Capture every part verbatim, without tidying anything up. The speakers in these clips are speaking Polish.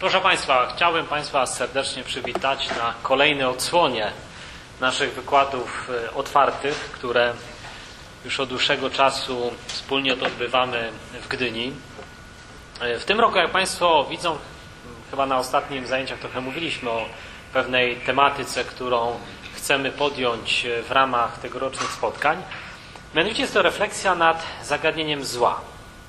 Proszę Państwa, chciałbym Państwa serdecznie przywitać na kolejnej odsłonie naszych wykładów otwartych, które już od dłuższego czasu wspólnie odbywamy w Gdyni. W tym roku, jak Państwo widzą, chyba na ostatnim zajęciach trochę mówiliśmy o pewnej tematyce, którą chcemy podjąć w ramach tegorocznych spotkań. Mianowicie jest to refleksja nad zagadnieniem zła.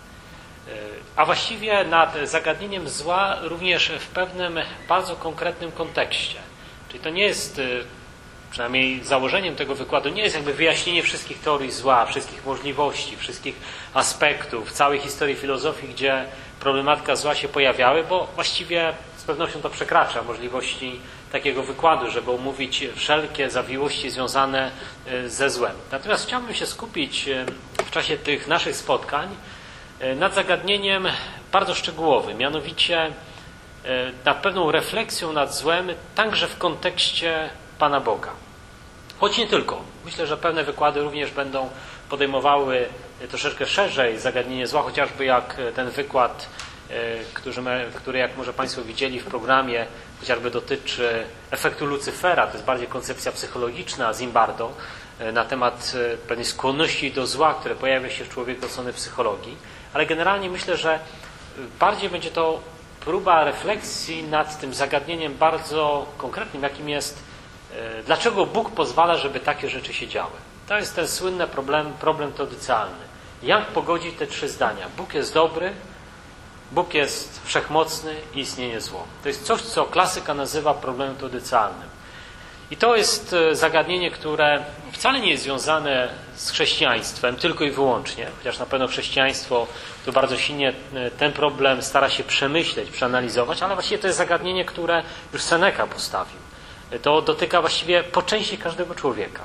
A właściwie nad zagadnieniem zła również w pewnym bardzo konkretnym kontekście. Czyli to nie jest, przynajmniej założeniem tego wykładu, nie jest jakby wyjaśnienie wszystkich teorii zła, wszystkich możliwości, wszystkich aspektów, całej historii filozofii, gdzie problematyka zła się pojawiały, bo właściwie z pewnością to przekracza możliwości takiego wykładu, żeby omówić wszelkie zawiłości związane ze złem. Natomiast chciałbym się skupić w czasie tych naszych spotkań nad zagadnieniem bardzo szczegółowym, mianowicie nad pewną refleksją nad złem, także w kontekście Pana Boga. Choć nie tylko. Myślę, że pewne wykłady również będą podejmowały troszeczkę szerzej zagadnienie zła, chociażby jak ten wykład, który, który jak może Państwo widzieli w programie, chociażby dotyczy efektu Lucyfera, to jest bardziej koncepcja psychologiczna Zimbardo, na temat pewnej skłonności do zła, które pojawia się w człowieku od strony psychologii. Ale generalnie myślę, że bardziej będzie to próba refleksji nad tym zagadnieniem bardzo konkretnym, jakim jest, dlaczego Bóg pozwala, żeby takie rzeczy się działy. To jest ten słynny problem, problem teodycealny. Jak pogodzić te trzy zdania? Bóg jest dobry, Bóg jest wszechmocny i istnieje zło. To jest coś, co klasyka nazywa problemem teodycealnym. I to jest zagadnienie, które wcale nie jest związane z chrześcijaństwem, tylko i wyłącznie, chociaż na pewno chrześcijaństwo tu bardzo silnie ten problem stara się przemyśleć, przeanalizować, ale właściwie to jest zagadnienie, które już Seneca postawił. To dotyka właściwie po części każdego człowieka.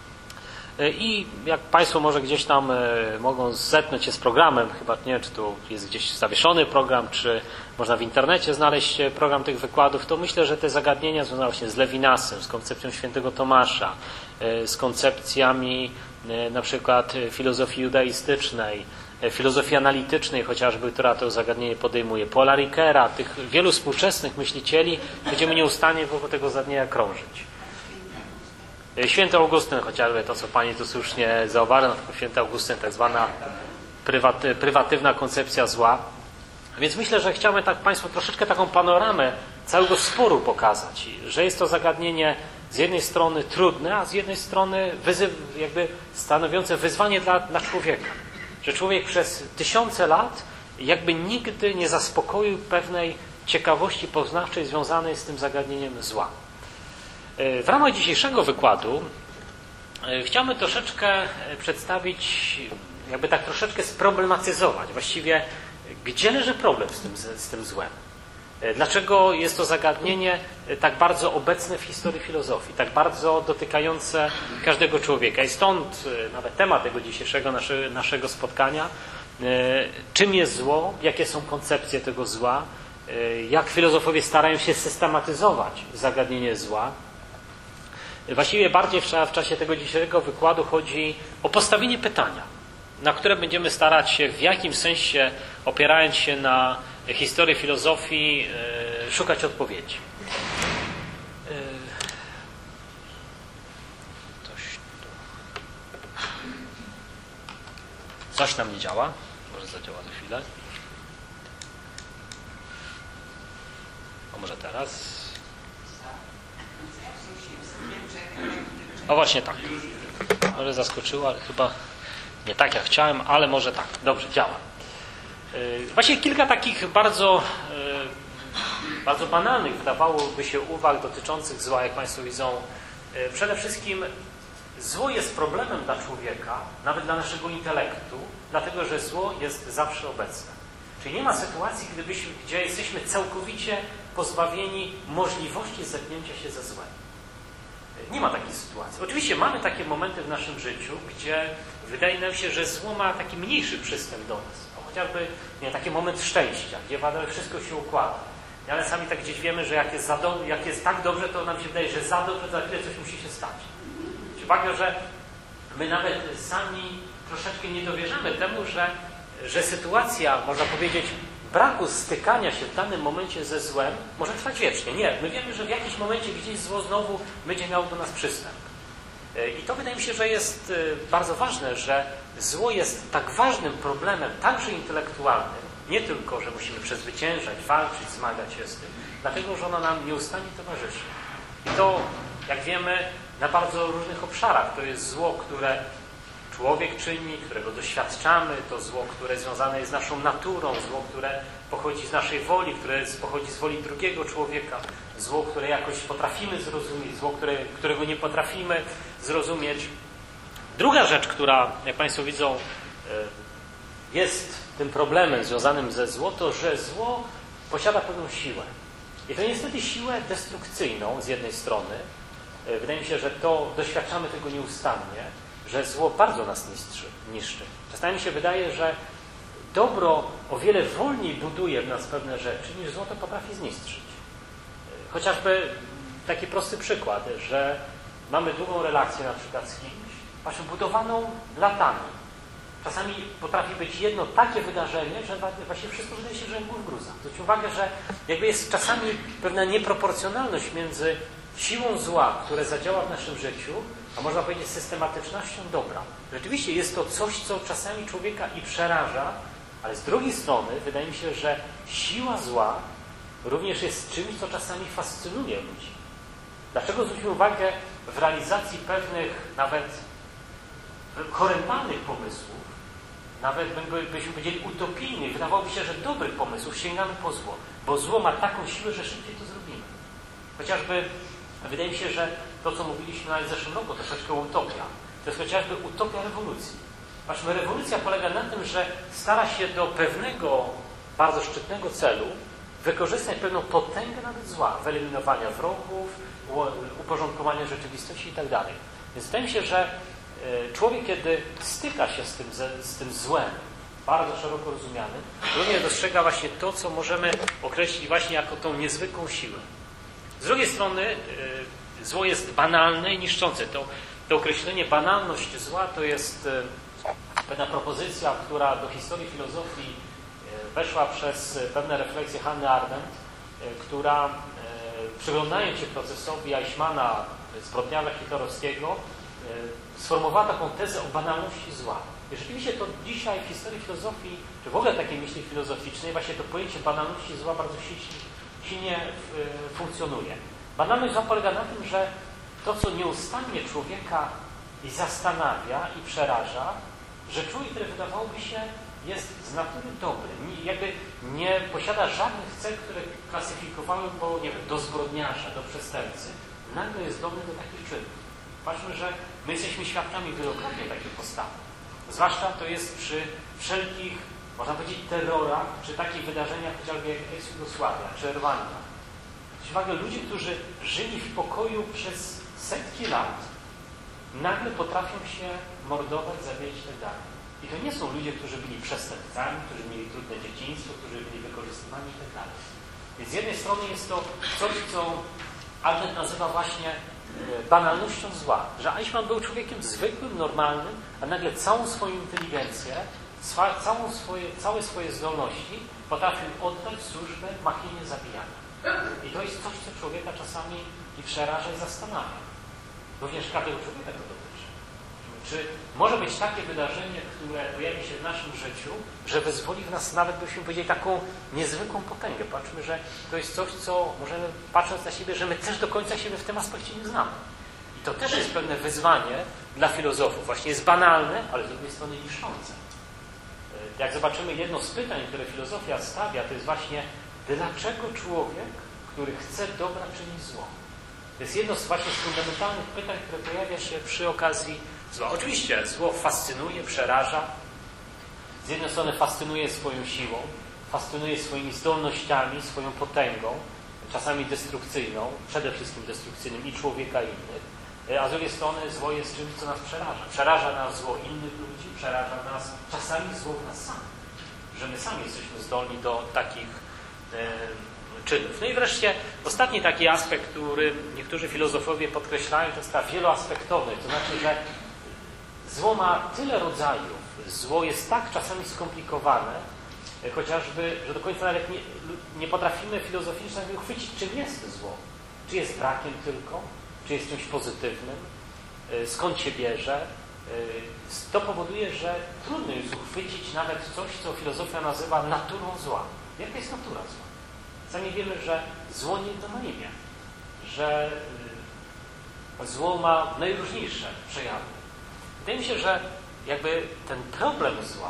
I jak Państwo może gdzieś tam mogą zetknąć się z programem, chyba nie wiem, czy tu jest gdzieś zawieszony program, czy można w internecie znaleźć program tych wykładów, to myślę, że te zagadnienia związane właśnie z Lewinasem, z koncepcją świętego Tomasza, z koncepcjami na przykład filozofii judaistycznej, filozofii analitycznej chociażby, która to zagadnienie podejmuje, Paula Ricoeura, tych wielu współczesnych myślicieli, będziemy nieustannie wokół tego zagadnienia krążyć. Święty Augustyn chociażby, to co Pani tu słusznie zauważa, Święty Augustyn, tak zwana prywaty, prywatywna koncepcja zła. Więc myślę, że chciałbym tak Państwu troszeczkę taką panoramę całego sporu pokazać, że jest to zagadnienie z jednej strony trudne, a z jednej strony wyzyw, jakby stanowiące wyzwanie dla, dla człowieka. Że człowiek przez tysiące lat jakby nigdy nie zaspokoił pewnej ciekawości poznawczej związanej z tym zagadnieniem zła. W ramach dzisiejszego wykładu chciałbym troszeczkę przedstawić, jakby tak troszeczkę sproblematyzować właściwie, gdzie leży problem z tym, z tym złem. Dlaczego jest to zagadnienie tak bardzo obecne w historii filozofii, tak bardzo dotykające każdego człowieka. I stąd nawet temat tego dzisiejszego nasze, naszego spotkania, czym jest zło, jakie są koncepcje tego zła, jak filozofowie starają się systematyzować zagadnienie zła. Właściwie bardziej w czasie tego dzisiejszego wykładu chodzi o postawienie pytania, na które będziemy starać się w jakimś sensie, opierając się na historii filozofii, szukać odpowiedzi. Coś, Coś nam nie działa. Może zadziała za chwilę. A może teraz? O właśnie tak. Może zaskoczyło, ale chyba nie tak jak chciałem, ale może tak. Dobrze, działa. Właśnie kilka takich bardzo, bardzo banalnych wydawałoby się uwag dotyczących zła, jak Państwo widzą. Przede wszystkim zło jest problemem dla człowieka, nawet dla naszego intelektu, dlatego że zło jest zawsze obecne. Czyli nie ma sytuacji, gdybyśmy, gdzie jesteśmy całkowicie pozbawieni możliwości zetknięcia się ze złem. Nie ma takiej sytuacji. Oczywiście mamy takie momenty w naszym życiu, gdzie wydaje nam się, że zło ma taki mniejszy przystęp do nas. No, chociażby nie, taki moment szczęścia, gdzie wszystko się układa. Ale sami tak gdzieś wiemy, że jak jest, za do, jak jest tak dobrze, to nam się wydaje, że za dobrze, za chwilę coś musi się stać. Uwaga, że my nawet sami troszeczkę nie dowierzamy temu, że, że sytuacja, można powiedzieć, braku stykania się w danym momencie ze złem może trwać wiecznie. Nie, my wiemy, że w jakimś momencie gdzieś zło znowu będzie miało do nas przystęp. I to wydaje mi się, że jest bardzo ważne, że zło jest tak ważnym problemem, także intelektualnym, nie tylko, że musimy przezwyciężać, walczyć, zmagać się z tym, dlatego, że ono nam nieustannie towarzyszy. I to, jak wiemy, na bardzo różnych obszarach. To jest zło, które człowiek czyni, którego doświadczamy, to zło, które związane jest z naszą naturą, zło, które pochodzi z naszej woli, które pochodzi z woli drugiego człowieka, zło, które jakoś potrafimy zrozumieć, zło, które, którego nie potrafimy zrozumieć. Druga rzecz, która, jak Państwo widzą, jest tym problemem związanym ze zło, to że zło posiada pewną siłę. I to niestety siłę destrukcyjną z jednej strony. Wydaje mi się, że to doświadczamy tego nieustannie, że zło bardzo nas niszczy. niszczy. Czasami mi się wydaje, że dobro o wiele wolniej buduje w nas pewne rzeczy, niż zło to potrafi zniszczyć. Chociażby taki prosty przykład, że mamy długą relację na przykład z kimś, właśnie budowaną latami. Czasami potrafi być jedno takie wydarzenie, że właśnie wszystko wydaje się, że w gruza. Zwróćcie uwagę, że jakby jest czasami pewna nieproporcjonalność między siłą zła, które zadziała w naszym życiu, a można powiedzieć systematycznością dobra. Rzeczywiście jest to coś, co czasami człowieka i przeraża, ale z drugiej strony wydaje mi się, że siła zła również jest czymś, co czasami fascynuje ludzi. Dlaczego zwróćmy uwagę w realizacji pewnych nawet horrendalnych pomysłów, nawet byśmy powiedzieli utopijnych, wydawałoby się, że dobrych pomysłów sięgamy po zło, bo zło ma taką siłę, że szybciej to zrobimy. Chociażby wydaje mi się, że to, co mówiliśmy nawet w zeszłym roku, troszeczkę utopia, to jest chociażby utopia rewolucji. Patrzmy, rewolucja polega na tym, że stara się do pewnego bardzo szczytnego celu wykorzystać pewną potęgę nawet zła, wyeliminowania wrogów, uporządkowania rzeczywistości i tak dalej. Więc wydaje mi się, że człowiek, kiedy styka się z tym, z tym złem, bardzo szeroko rozumianym, również dostrzega właśnie to, co możemy określić właśnie jako tą niezwykłą siłę. Z drugiej strony zło jest banalne i niszczące. To, to określenie banalność zła to jest pewna propozycja, która do historii filozofii weszła przez pewne refleksje Hannah Arendt, która przyglądając się procesowi Eichmanna, zbrodniarza hitlerowskiego, sformułowała taką tezę o banalności zła. I rzeczywiście to dzisiaj w historii filozofii, czy w ogóle takiej myśli filozoficznej, właśnie to pojęcie banalności zła bardzo silnie funkcjonuje. Banalność zła polega na tym, że to, co nieustannie człowieka i zastanawia i przeraża, że człowiek, który wydawałoby się jest z natury dobry, jakby nie posiada żadnych cech, które klasyfikowały go, nie wiem, do zbrodniarza, do przestępcy, nagle jest zdolny do takich czynów. Patrzmy, że my jesteśmy świadkami wielokrotnie takiej postawy. Zwłaszcza to jest przy wszelkich, można powiedzieć, terrorach, czy takich wydarzeniach chociażby jak ex-Jugosławia, czy Rwanda. Zwróćcie uwagę, ludzie, którzy żyli w pokoju przez setki lat, nagle potrafią się mordować, zabijać i tak dalej. I to nie są ludzie, którzy byli przestępcami, którzy mieli trudne dzieciństwo, którzy byli wykorzystywani i tak dalej. Więc z jednej strony jest to coś, co Albert nazywa właśnie banalnością zła. Że Eichmann był człowiekiem zwykłym, normalnym, a nagle całą swoją inteligencję, całą swoje, całe swoje zdolności potrafił oddać służbę machinie zabijania. I to jest coś, co człowieka czasami i przeraża i zastanawia. Również każdego człowieka to dotyczy. Czy może być takie wydarzenie, które pojawi się w naszym życiu, że wyzwoli w nas nawet, byśmy powiedzieli, taką niezwykłą potęgę. Patrzmy, że to jest coś, co możemy, patrząc na siebie, że my też do końca siebie w tym aspekcie nie znamy. I to też jest pewne wyzwanie dla filozofów. Właśnie jest banalne, ale z drugiej strony niszczące. Jak zobaczymy, jedno z pytań, które filozofia stawia, to jest właśnie, dlaczego człowiek, który chce dobra, czyni zło? To jest jedno z właśnie z fundamentalnych pytań, które pojawia się przy okazji zła. Oczywiście zło fascynuje, przeraża. Z jednej strony fascynuje swoją siłą, fascynuje swoimi zdolnościami, swoją potęgą, czasami destrukcyjną, przede wszystkim destrukcyjnym i człowieka i innych. A z drugiej strony zło jest czymś, co nas przeraża. Przeraża nas zło innych ludzi, przeraża nas czasami zło w nas samych. Że my sami jesteśmy zdolni do takich e, czynów. No i wreszcie ostatni taki aspekt, który niektórzy filozofowie podkreślają, to jest ta wieloaspektowność. To znaczy, że zło ma tyle rodzajów, zło jest tak czasami skomplikowane, chociażby, że do końca nawet nie, nie potrafimy filozoficznie uchwycić, czym jest zło. Czy jest brakiem tylko, czy jest czymś pozytywnym, skąd się bierze. To powoduje, że trudno jest uchwycić nawet coś, co filozofia nazywa naturą zła. Jaka jest natura zła? Sami wiemy, że zło nie to ma imię, że zło ma najróżniejsze przejawy. Wydaje mi się, że jakby ten problem zła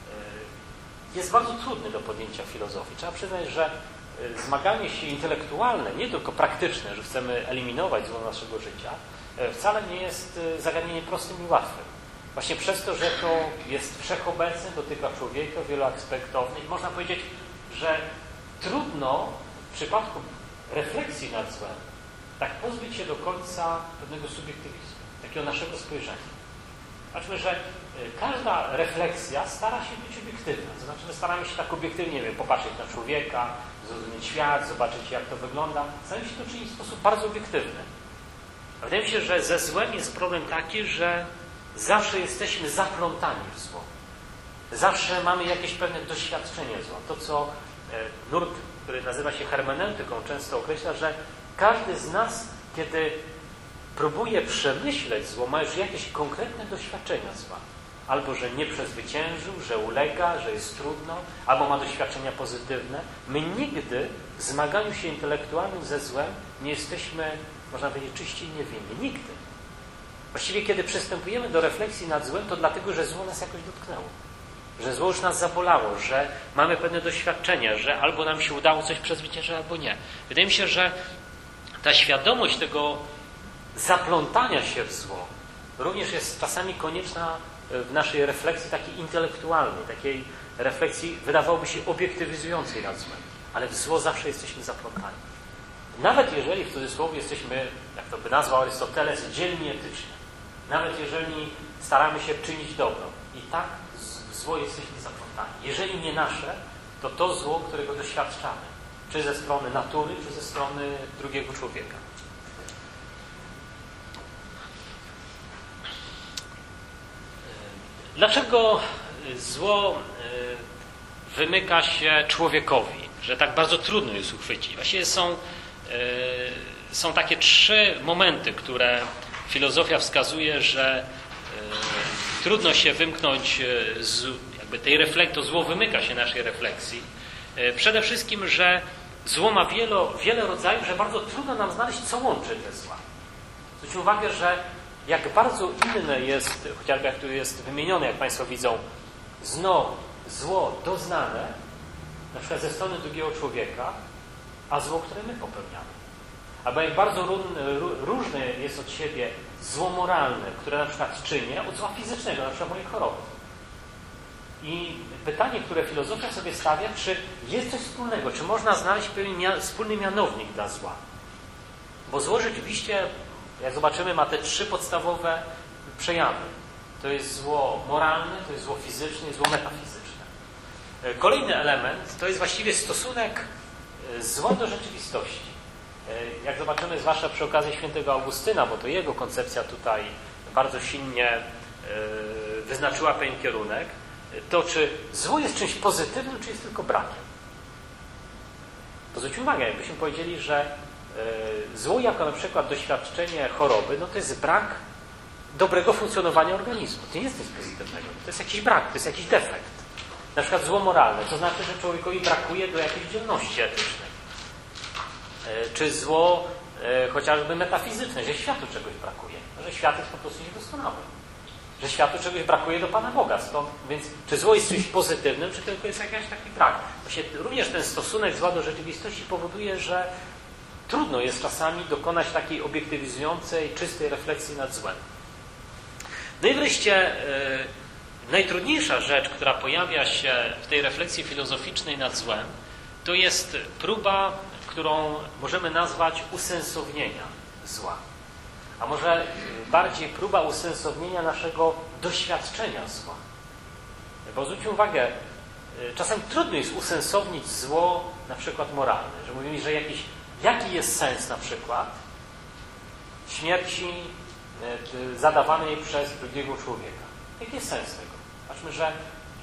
jest bardzo trudny do podjęcia w filozofii. Trzeba przyznać, że zmaganie się intelektualne, nie tylko praktyczne, że chcemy eliminować zło naszego życia, wcale nie jest zagadnieniem prostym i łatwym. Właśnie przez to, że to jest wszechobecne, dotyka człowieka, wieloaspektownych. Można powiedzieć, że trudno w przypadku refleksji nad złem tak pozbyć się do końca pewnego subiektywizmu, takiego naszego spojrzenia. Zobaczmy, że każda refleksja stara się być obiektywna. To znaczy, my staramy się tak obiektywnie, nie wiem, popatrzeć na człowieka, zrozumieć świat, zobaczyć, jak to wygląda. Staramy się to czynić w sposób bardzo obiektywny. Wydaje mi się, że ze złem jest problem taki, że zawsze jesteśmy zaplątani w zło. Zawsze mamy jakieś pewne doświadczenie zła. To, co nurt, który nazywa się hermeneutyką, często określa, że każdy z nas, kiedy próbuje przemyśleć zło, ma już jakieś konkretne doświadczenia zła. Albo, że nie przezwyciężył, że ulega, że jest trudno, albo ma doświadczenia pozytywne. My nigdy w zmaganiu się intelektualnym ze złem nie jesteśmy, można powiedzieć, czyści i niewinni. Nigdy. Właściwie, kiedy przystępujemy do refleksji nad złem, to dlatego, że zło nas jakoś dotknęło. Że zło już nas zabolało, że mamy pewne doświadczenia, że albo nam się udało coś przezwyciężyć, albo nie. Wydaje mi się, że ta świadomość tego zaplątania się w zło również jest czasami konieczna w naszej refleksji takiej intelektualnej, takiej refleksji, wydawałoby się, obiektywizującej nad złem. Ale w zło zawsze jesteśmy zaplątani. Nawet jeżeli w cudzysłowie jesteśmy, jak to by nazwał Arystoteles, dzielni etycznie. Nawet jeżeli staramy się czynić dobro. I tak w zło jesteśmy zaplątani. Jeżeli nie nasze, to to zło, którego doświadczamy. Czy ze strony natury, czy ze strony drugiego człowieka. Dlaczego zło wymyka się człowiekowi, że tak bardzo trudno jest uchwycić? Właściwie są, są takie trzy momenty, które filozofia wskazuje, że trudno się wymknąć z jakby tej refleksji, to zło wymyka się naszej refleksji. Przede wszystkim, że zło ma wielo, wiele rodzajów, że bardzo trudno nam znaleźć, co łączy te zła. Zwróćcie uwagę, że jak bardzo inne jest, chociażby jak tu jest wymienione, jak Państwo widzą, zno, zło doznane, na przykład ze strony drugiego człowieka, a zło, które my popełniamy. Albo jak bardzo różne jest od siebie zło moralne, które na przykład czynię, od zła fizycznego, na przykład mojej choroby. I pytanie, które filozofia sobie stawia, czy jest coś wspólnego, czy można znaleźć pewien wspólny mianownik dla zła. Bo zło rzeczywiście, jak zobaczymy, ma te trzy podstawowe przejawy. To jest zło moralne, to jest zło fizyczne i zło metafizyczne. Kolejny element to jest właściwie stosunek zła do rzeczywistości. Jak zobaczymy, zwłaszcza przy okazji świętego Augustyna, bo to jego koncepcja tutaj bardzo silnie wyznaczyła pewien kierunek, to czy zło jest czymś pozytywnym, czy jest tylko brakiem. To zwróćmy uwagę, jakbyśmy powiedzieli, że zło jako na przykład doświadczenie choroby, no to jest brak dobrego funkcjonowania organizmu. To nie jest nic pozytywnego. To jest jakiś brak, to jest jakiś defekt. Na przykład zło moralne, to znaczy, że człowiekowi brakuje do jakiejś dzielności etycznej. Czy zło e, chociażby metafizyczne, że światu czegoś brakuje, że świat jest po prostu niedoskonały, że światu czegoś brakuje do Pana Boga. Stąd, więc czy zło jest czymś pozytywnym, czy tylko jest jakiś taki brak? Właśnie również ten stosunek zła do rzeczywistości powoduje, że trudno jest czasami dokonać takiej obiektywizującej, czystej refleksji nad złem. No i wreszcie e, najtrudniejsza rzecz, która pojawia się w tej refleksji filozoficznej nad złem, to jest próba, którą możemy nazwać usensownienia zła. A może bardziej próba usensownienia naszego doświadczenia zła. Bo zwróćmy uwagę, czasem trudno jest usensownić zło na przykład moralne, że mówimy, że jakiś, jaki jest sens na przykład śmierci zadawanej przez drugiego człowieka. Jaki jest sens tego? Patrzmy, że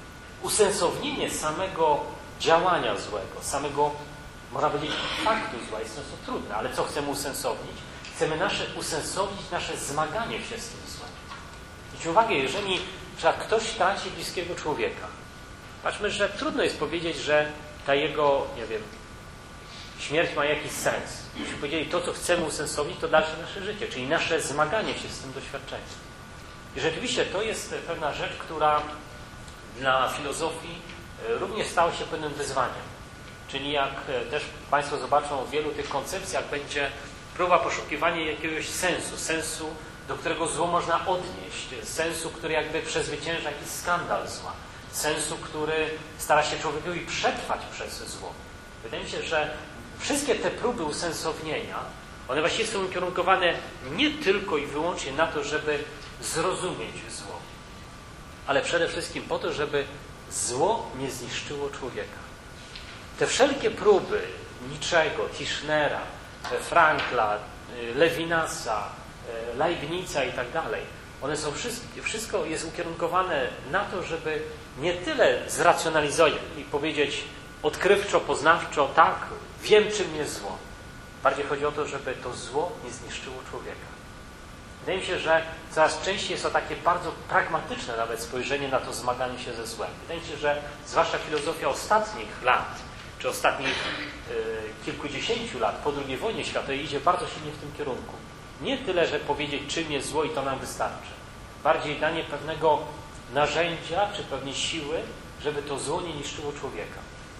usensownienie samego działania złego, samego, można powiedzieć, faktu zła jest często trudne, ale co chcemy usensownić? Chcemy nasze, usensownić nasze zmaganie się z tym złem. Zwróćcie uwagę, jeżeli ktoś traci bliskiego człowieka, patrzmy, że trudno jest powiedzieć, że ta jego, nie wiem, śmierć ma jakiś sens. Jeśli powiedzieli, to, co chcemy usensownić, to dalsze nasze życie, czyli nasze zmaganie się z tym doświadczeniem. I rzeczywiście to jest pewna rzecz, która dla filozofii również stała się pewnym wyzwaniem. Czyli jak też Państwo zobaczą w wielu tych koncepcjach będzie próba poszukiwania jakiegoś sensu, sensu, do którego zło można odnieść, sensu, który jakby przezwycięża jakiś skandal zła, sensu, który stara się człowiekowi przetrwać przez zło. Wydaje mi się, że wszystkie te próby usensownienia, one właściwie są ukierunkowane nie tylko i wyłącznie na to, żeby zrozumieć zło, ale przede wszystkim po to, żeby zło nie zniszczyło człowieka. Te wszelkie próby Niczego, Tischnera, Frankla, Levinasa, Leibnica i tak dalej, one są wszystkie, wszystko jest ukierunkowane na to, żeby nie tyle zracjonalizować i powiedzieć odkrywczo, poznawczo, tak, wiem, czym jest zło. Bardziej chodzi o to, żeby to zło nie zniszczyło człowieka. Wydaje mi się, że coraz częściej jest to takie bardzo pragmatyczne nawet spojrzenie na to zmaganie się ze złem. Wydaje mi się, że zwłaszcza filozofia ostatnich lat, czy ostatnich y, kilkudziesięciu lat po drugiej wojnie światowej idzie bardzo silnie w tym kierunku. Nie tyle, że powiedzieć, czym jest zło i to nam wystarczy. Bardziej danie pewnego narzędzia, czy pewnej siły, żeby to zło nie niszczyło człowieka.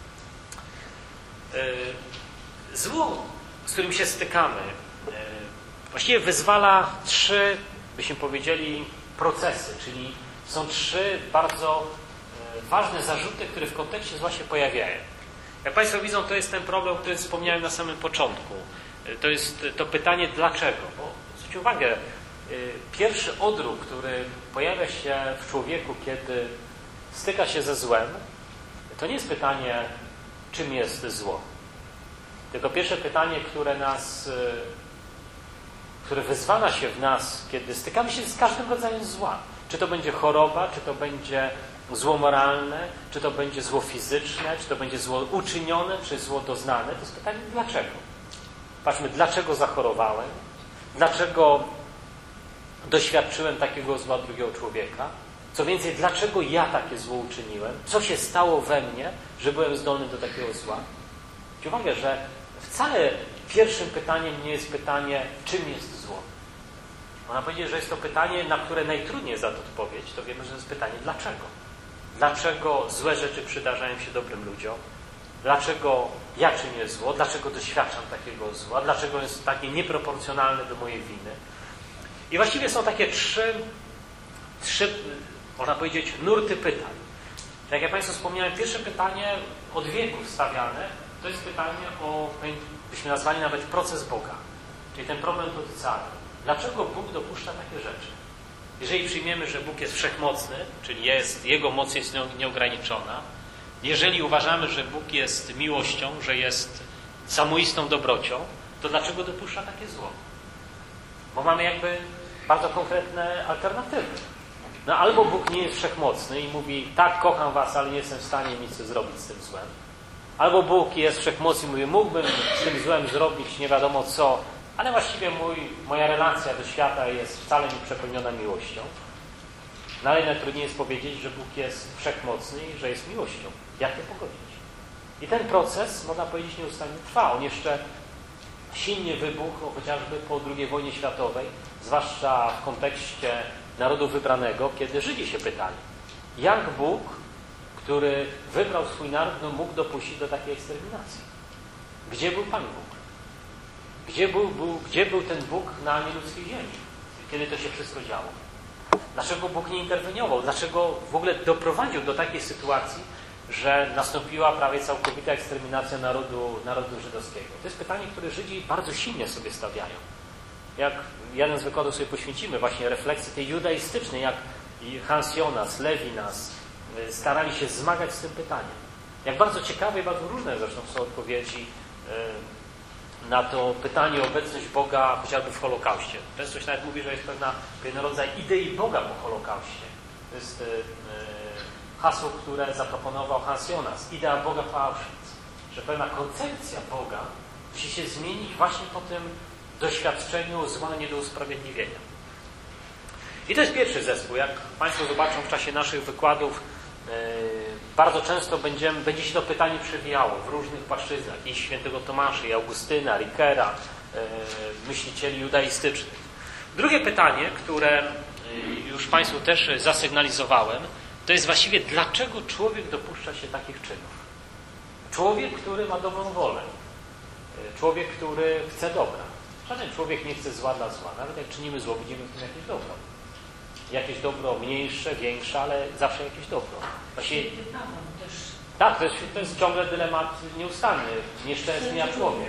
Y, zło, z którym się stykamy, y, właściwie wyzwala trzy, byśmy powiedzieli, procesy, czyli są trzy bardzo y, ważne zarzuty, które w kontekście zła się pojawiają. Jak Państwo widzą, to jest ten problem, który wspomniałem na samym początku. To jest to pytanie dlaczego. Bo zwróćcie uwagę, pierwszy odruch, który pojawia się w człowieku, kiedy styka się ze złem, to nie jest pytanie, czym jest zło. Tylko pierwsze pytanie, które nas, które wyzwala się w nas, kiedy stykamy się z każdym rodzajem zła. Czy to będzie choroba, czy to będzie zło moralne, czy to będzie zło fizyczne, czy to będzie zło uczynione, czy zło doznane. To jest pytanie dlaczego. Patrzmy, dlaczego zachorowałem, dlaczego doświadczyłem takiego zła drugiego człowieka. Co więcej, dlaczego ja takie zło uczyniłem, co się stało we mnie, że byłem zdolny do takiego zła. Zwróćcie uwagę, że wcale pierwszym pytaniem nie jest pytanie, czym jest zło. Można powiedzieć, że jest to pytanie, na które najtrudniej jest dać odpowiedź, to wiemy, że to jest pytanie dlaczego. Dlaczego złe rzeczy przydarzają się dobrym ludziom? Dlaczego ja czynię zło? Dlaczego doświadczam takiego zła? Dlaczego jest takie nieproporcjonalne do mojej winy? I właściwie są takie trzy, trzy można powiedzieć, nurty pytań. Tak jak Państwu wspomniałem, pierwsze pytanie od wieków stawiane, to jest pytanie o, byśmy nazwali nawet proces Boga. Czyli ten problem dotycalny. Dlaczego Bóg dopuszcza takie rzeczy? Jeżeli przyjmiemy, że Bóg jest wszechmocny, czyli jest, Jego moc jest nieograniczona, jeżeli uważamy, że Bóg jest miłością, że jest samoistą dobrocią, to dlaczego dopuszcza takie zło? Bo mamy jakby bardzo konkretne alternatywy. No albo Bóg nie jest wszechmocny i mówi, tak, kocham was, ale nie jestem w stanie nic zrobić z tym złem. Albo Bóg jest wszechmocny i mówi, mógłbym z tym złem zrobić nie wiadomo co, ale właściwie mój, moja relacja do świata jest wcale nie przepełniona miłością. No ale najtrudniej jest powiedzieć, że Bóg jest wszechmocny i że jest miłością. Jak to pogodzić? I ten proces, można powiedzieć, nieustannie trwa. On jeszcze silnie wybuchł chociażby po drugiej wojnie światowej, zwłaszcza w kontekście narodu wybranego, kiedy Żydzi się pytali, jak Bóg, który wybrał swój naród, no mógł dopuścić do takiej eksterminacji? Gdzie był Pan Bóg? Gdzie był, był, gdzie był ten Bóg na nieludzkiej ziemi, kiedy to się wszystko działo? Dlaczego Bóg nie interweniował? Dlaczego w ogóle doprowadził do takiej sytuacji, że nastąpiła prawie całkowita eksterminacja narodu, narodu żydowskiego? To jest pytanie, które Żydzi bardzo silnie sobie stawiają. Jak jeden z wykładów sobie poświęcimy właśnie refleksji tej judaistycznej, jak Hans Jonas, Levinas starali się zmagać z tym pytaniem. Jak bardzo ciekawe i bardzo różne zresztą są odpowiedzi na to pytanie o obecność Boga chociażby w Holokauście. Często się nawet mówi, że jest pewna, pewien rodzaj idei Boga po Holokauście. To jest hasło, które zaproponował Hans Jonas, idea Boga po Auschwitz, że pewna koncepcja Boga musi się zmienić właśnie po tym doświadczeniu zła nie do usprawiedliwienia. I to jest pierwszy zespół. Jak Państwo zobaczą w czasie naszych wykładów, yy, bardzo często będziemy, będzie się to pytanie przewijało w różnych płaszczyznach. I świętego Tomasza, i Augustyna, Rickera, yy, myślicieli judaistycznych. Drugie pytanie, które yy, już Państwu też zasygnalizowałem, to jest właściwie, dlaczego człowiek dopuszcza się takich czynów? Człowiek, który ma dobrą wolę. Yy, człowiek, który chce dobra. Żaden człowiek nie chce zła dla zła. Nawet jak czynimy zło, widzimy w tym jakieś dobro. Jakieś dobro mniejsze, większe, ale zawsze jakieś dobro. Właśnie, tak, to jest, to jest ciągle dylemat nieustanny. Nieszczęsny jak człowiek.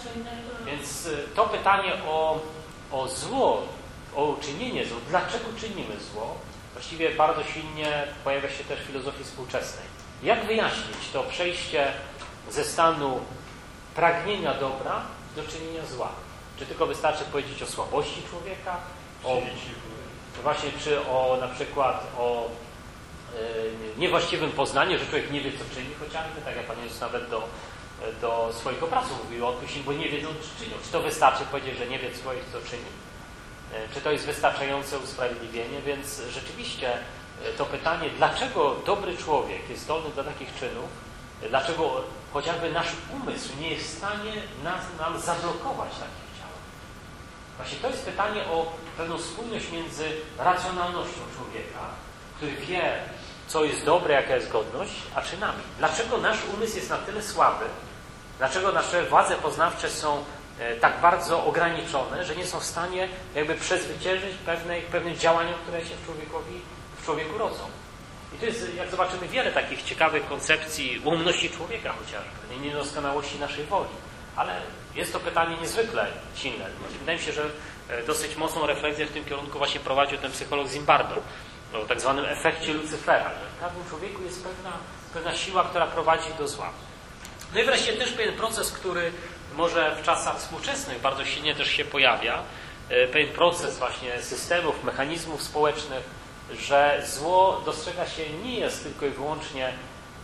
Więc to pytanie o, o zło, o czynienie zło, dlaczego czynimy zło, właściwie bardzo silnie pojawia się też w filozofii współczesnej. Jak wyjaśnić to przejście ze stanu pragnienia dobra do czynienia zła? Czy tylko wystarczy powiedzieć o słabości człowieka? O, właśnie, czy o na przykład o yy, niewłaściwym poznaniu, że człowiek nie wie, co czyni chociażby, tak jak Pan Jezus nawet do, do swoich oprawców mówił, odpuścił, bo nie wiedzą, czy czynią. Czy to wystarczy powiedzieć, że nie wie swoich, co czyni? Yy, czy to jest wystarczające usprawiedliwienie? Więc rzeczywiście yy, to pytanie, dlaczego dobry człowiek jest zdolny do takich czynów, yy, dlaczego chociażby nasz umysł nie jest w stanie nas, nam zablokować takich działań? Właśnie to jest pytanie o pewną spójność między racjonalnością człowieka, który wie, co jest dobre, jaka jest godność, a czynami. Dlaczego nasz umysł jest na tyle słaby, dlaczego nasze władze poznawcze są e, tak bardzo ograniczone, że nie są w stanie jakby przezwyciężyć pewnej, pewnych działań, które się w, człowiekowi, w człowieku rodzą. I to jest, jak zobaczymy, wiele takich ciekawych koncepcji ułomności człowieka chociażby, niedoskonałości naszej woli. Ale jest to pytanie niezwykle silne. Wydaje mi się, że dosyć mocną refleksję w tym kierunku właśnie prowadził ten psycholog Zimbardo o tak zwanym efekcie Lucyfera, że w każdym człowieku jest pewna, pewna siła, która prowadzi do zła. No i wreszcie też pewien proces, który może w czasach współczesnych bardzo silnie też się pojawia, pewien proces właśnie systemów, mechanizmów społecznych, że zło dostrzega się nie jest tylko i wyłącznie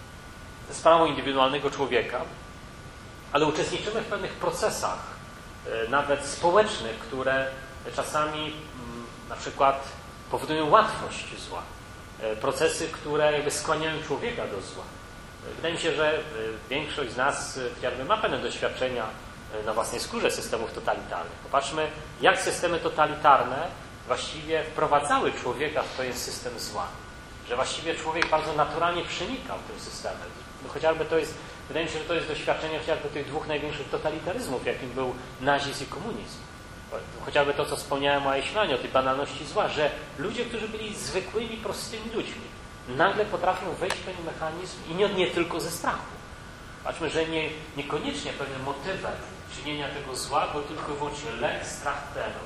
sprawą indywidualnego człowieka, ale uczestniczymy w pewnych procesach, nawet społecznych, które czasami na przykład powodują łatwość zła. Procesy, które jakby skłaniają człowieka do zła. Wydaje mi się, że większość z nas chociażby ma pewne doświadczenia na własnej skórze systemów totalitarnych. Popatrzmy, jak systemy totalitarne właściwie wprowadzały człowieka w pewien system zła. Że właściwie człowiek bardzo naturalnie przenikał tym systemem. No chociażby to jest, wydaje mi się, że to jest doświadczenie chociażby tych dwóch największych totalitaryzmów, jakim był nazizm i komunizm. Chociażby to, co wspomniałem o Eichmannie, o tej banalności zła, że ludzie, którzy byli zwykłymi, prostymi ludźmi, nagle potrafią wejść w pewien mechanizm i nie, nie tylko ze strachu. Patrzmy, że nie, niekoniecznie pewnym motywem czynienia tego zła był tylko i wyłącznie lęk, strach, terror.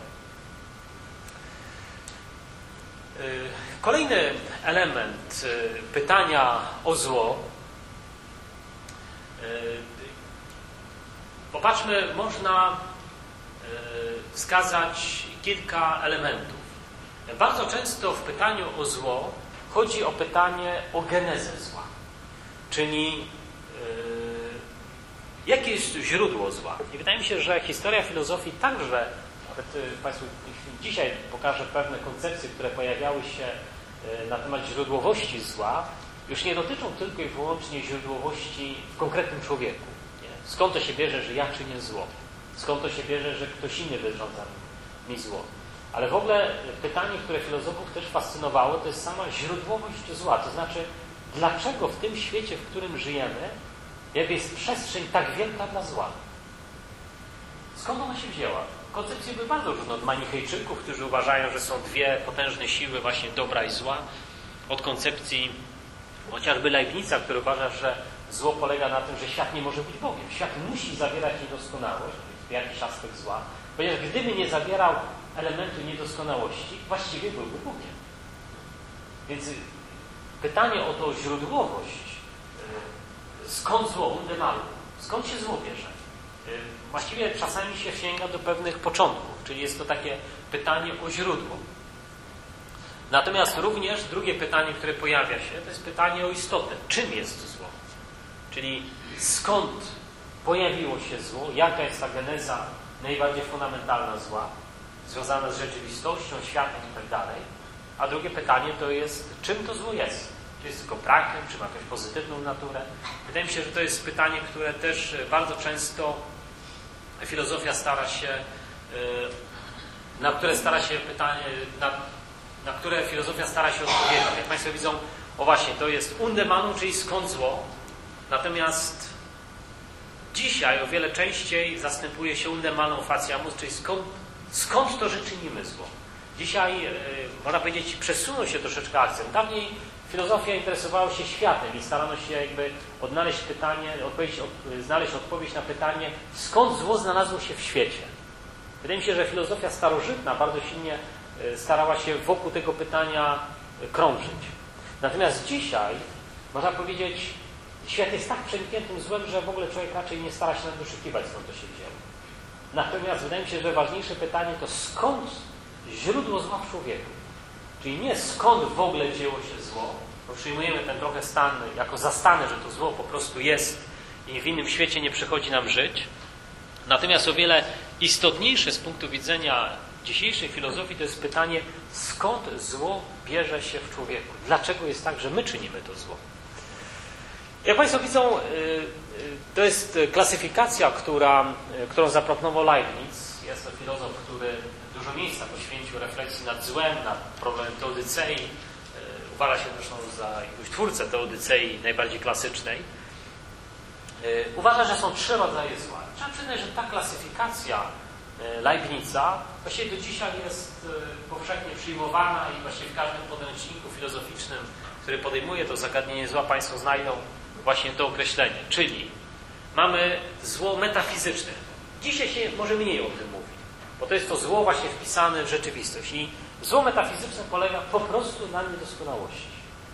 Kolejny element pytania o zło. Popatrzmy, można wskazać kilka elementów. Bardzo często w pytaniu o zło chodzi o pytanie o genezę zła. Czyli yy, jakie jest źródło zła. I wydaje mi się, że historia filozofii także, nawet Państwu dzisiaj pokażę pewne koncepcje, które pojawiały się na temat źródłowości zła, już nie dotyczą tylko i wyłącznie źródłowości w konkretnym człowieku. Nie? Skąd to się bierze, że ja czynię zło? Skąd to się bierze, że ktoś inny wyrządza mi zło? Ale w ogóle pytanie, które filozofów też fascynowało, to jest sama źródłowość zła. To znaczy, dlaczego w tym świecie, w którym żyjemy, jak jest przestrzeń tak wielka dla zła? Skąd ona się wzięła? Koncepcje były bardzo różne. Od manichejczyków, którzy uważają, że są dwie potężne siły właśnie dobra i zła. Od koncepcji chociażby Leibnica, który uważa, że zło polega na tym, że świat nie może być Bogiem. Świat musi zawierać niedoskonałość, jakiś aspekt zła, ponieważ gdyby nie zawierał elementu niedoskonałości, właściwie byłby Bogiem. Więc pytanie o tą źródłowość, skąd zło, unde malum, skąd się zło bierze? Właściwie czasami się sięga do pewnych początków, czyli jest to takie pytanie o źródło. Natomiast również drugie pytanie, które pojawia się, to jest pytanie o istotę. Czym jest zło? Czyli skąd pojawiło się zło? Jaka jest ta geneza najbardziej fundamentalna zła? Związana z rzeczywistością, światem i tak dalej. A drugie pytanie to jest, czym to zło jest? Czy jest tylko brakiem, czy ma jakąś pozytywną naturę? Wydaje mi się, że to jest pytanie, które też bardzo często filozofia stara się, na które stara się pytanie, na, na które filozofia stara się odpowiedzieć. Jak Państwo widzą, o właśnie, to jest undemanu, czyli skąd zło. Natomiast dzisiaj o wiele częściej zastępuje się undemanu faciamus, czyli skąd, skąd to, że czynimy zło. Dzisiaj, można powiedzieć, przesunął się troszeczkę akcent. Dawniej filozofia interesowała się światem i starano się jakby odnaleźć pytanie, odpowiedź, od, znaleźć odpowiedź na pytanie, skąd zło znalazło się w świecie. Wydaje mi się, że filozofia starożytna bardzo silnie starała się wokół tego pytania krążyć. Natomiast dzisiaj, można powiedzieć, świat jest tak przenikniętym złem, że w ogóle człowiek raczej nie stara się nawet doszukiwać, skąd to się wzięło. Natomiast wydaje mi się, że ważniejsze pytanie to skąd źródło zła w człowieku. Czyli nie skąd w ogóle wzięło się zło, bo przyjmujemy ten trochę stan jako zastane, że to zło po prostu jest i w innym świecie nie przychodzi nam żyć. Natomiast o wiele istotniejsze z punktu widzenia dzisiejszej filozofii to jest pytanie, skąd zło bierze się w człowieku. Dlaczego jest tak, że my czynimy to zło? Jak Państwo widzą, to jest klasyfikacja, która, którą zaproponował Leibniz. Jest to filozof, który dużo miejsca poświęcił refleksji nad złem, nad problemem teodycei. Uważa się zresztą za jakąś twórcę teodycei najbardziej klasycznej. Uważa, że są trzy rodzaje zła. Trzeba przyznać, że ta klasyfikacja Leibniza właściwie do dzisiaj jest powszechnie przyjmowana i właściwie w każdym podręczniku filozoficznym, który podejmuje to zagadnienie zła, Państwo znajdą właśnie to określenie. Czyli mamy zło metafizyczne. Dzisiaj się może mniej o tym mówi, bo to jest to zło właśnie wpisane w rzeczywistość. I zło metafizyczne polega po prostu na niedoskonałości.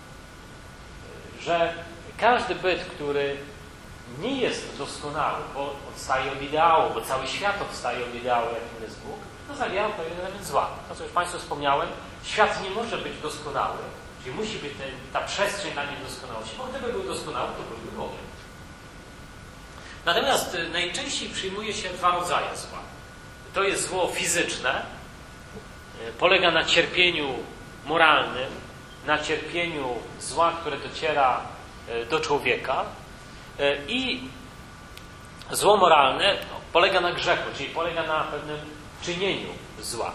Że każdy byt, który nie jest doskonały, bo odstaje od ideału, bo cały świat odstaje od ideału, jakim jest Bóg, to zawiera pewien element zła. To, co już Państwu wspomniałem, świat nie może być doskonały, czyli musi być ten, ta przestrzeń dla niedoskonałości, bo gdyby był doskonały, to byłby Bogiem. Natomiast najczęściej przyjmuje się dwa rodzaje zła. To jest zło fizyczne, polega na cierpieniu moralnym, na cierpieniu zła, które dociera do człowieka, i zło moralne polega na grzechu, czyli polega na pewnym czynieniu zła.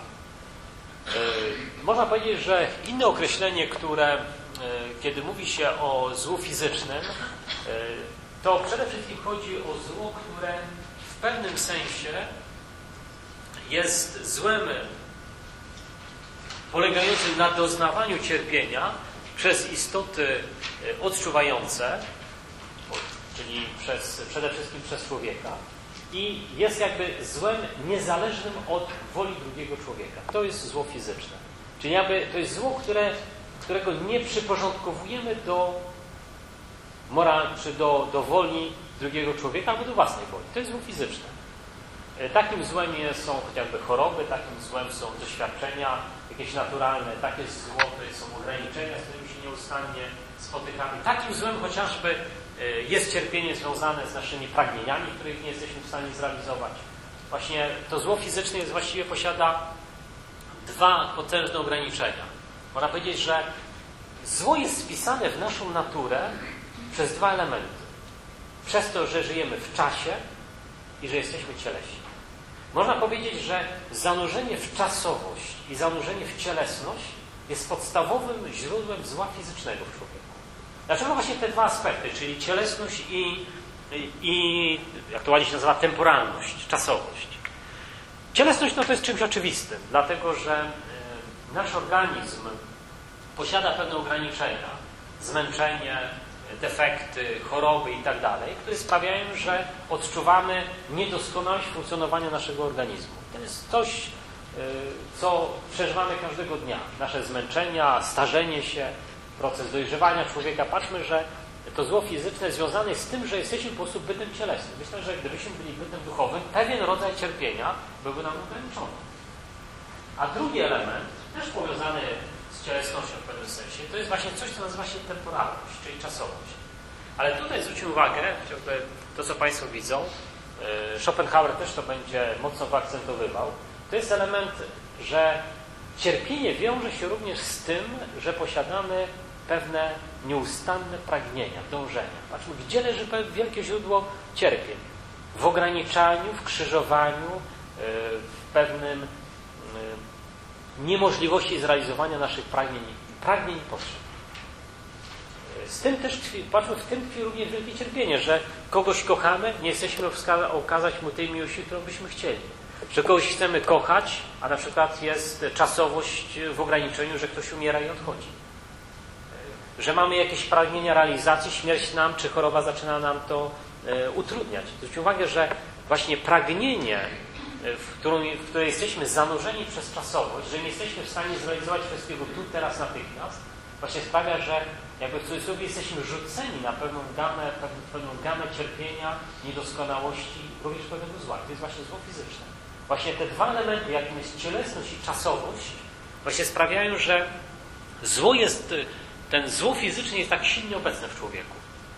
Można powiedzieć, że inne określenie, które kiedy mówi się o złu fizycznym, to przede wszystkim chodzi o zło, które w pewnym sensie jest złem polegającym na doznawaniu cierpienia przez istoty odczuwające, czyli przez, przede wszystkim przez człowieka, i jest jakby złem niezależnym od woli drugiego człowieka. To jest zło fizyczne. Czyli jakby to jest zło, które, którego nie przyporządkowujemy do moral, czy do, do woli drugiego człowieka, albo do własnej woli. To jest zło fizyczne. Takim złem są chociażby choroby, takim złem są doświadczenia jakieś naturalne, takie zło to są ograniczenia, z którymi się nieustannie spotykamy. Takim złem chociażby jest cierpienie związane z naszymi pragnieniami, których nie jesteśmy w stanie zrealizować. Właśnie to zło fizyczne jest właściwie posiada dwa potężne ograniczenia. Można powiedzieć, że zło jest wpisane w naszą naturę przez dwa elementy. Przez to, że żyjemy w czasie i że jesteśmy cieleśni. Można powiedzieć, że zanurzenie w czasowość i zanurzenie w cielesność jest podstawowym źródłem zła fizycznego w człowieku. Dlaczego właśnie te dwa aspekty, czyli cielesność i, i, i jak to ładnie się nazywa, temporalność, czasowość. Cielesność no to jest czymś oczywistym, dlatego że y, nasz organizm posiada pewne ograniczenia, zmęczenie, defekty, choroby i tak dalej, które sprawiają, że odczuwamy niedoskonałość funkcjonowania naszego organizmu. To jest coś, y, co przeżywamy każdego dnia. Nasze zmęczenia, starzenie się, proces dojrzewania człowieka. Patrzmy, że to zło fizyczne związane jest z tym, że jesteśmy po prostu bytem cielesnym. Myślę, że gdybyśmy byli bytem duchowym, pewien rodzaj cierpienia byłby nam ograniczony. A drugi element, też powiązany z z cielesnością w pewnym sensie, to jest właśnie coś, co nazywa się temporalność, czyli czasowość. Ale tutaj zwróćmy uwagę, to co Państwo widzą, Schopenhauer też to będzie mocno wyakcentowywał, to jest element, że cierpienie wiąże się również z tym, że posiadamy pewne nieustanne pragnienia, dążenia. Patrzmy, gdzie leży wielkie źródło cierpień? W ograniczaniu, w krzyżowaniu, w pewnym niemożliwości zrealizowania naszych pragnień, pragnień i potrzeb. Z tym też tkwi, patrzmy, w tym tkwi również wielkie cierpienie, że kogoś kochamy, nie jesteśmy w stanie okazać mu tej miłości, którą byśmy chcieli. Że kogoś chcemy kochać, a na przykład jest czasowość w ograniczeniu, że ktoś umiera i odchodzi. Że mamy jakieś pragnienia realizacji, śmierć nam czy choroba zaczyna nam to e, utrudniać. Zwróćcie uwagę, że właśnie pragnienie, w, którą, w które jesteśmy zanurzeni przez czasowość, że nie jesteśmy w stanie zrealizować wszystkiego tu, teraz, natychmiast, właśnie sprawia, że jakby w cudzysłowie jesteśmy rzuceni na pewną gamę, pewną, pewną gamę cierpienia, niedoskonałości, również pewnego zła. To jest właśnie zło fizyczne. Właśnie te dwa elementy, jakim jest cielesność i czasowość, właśnie sprawiają, że zło jest, ten zło fizyczne jest tak silnie obecne w człowieku,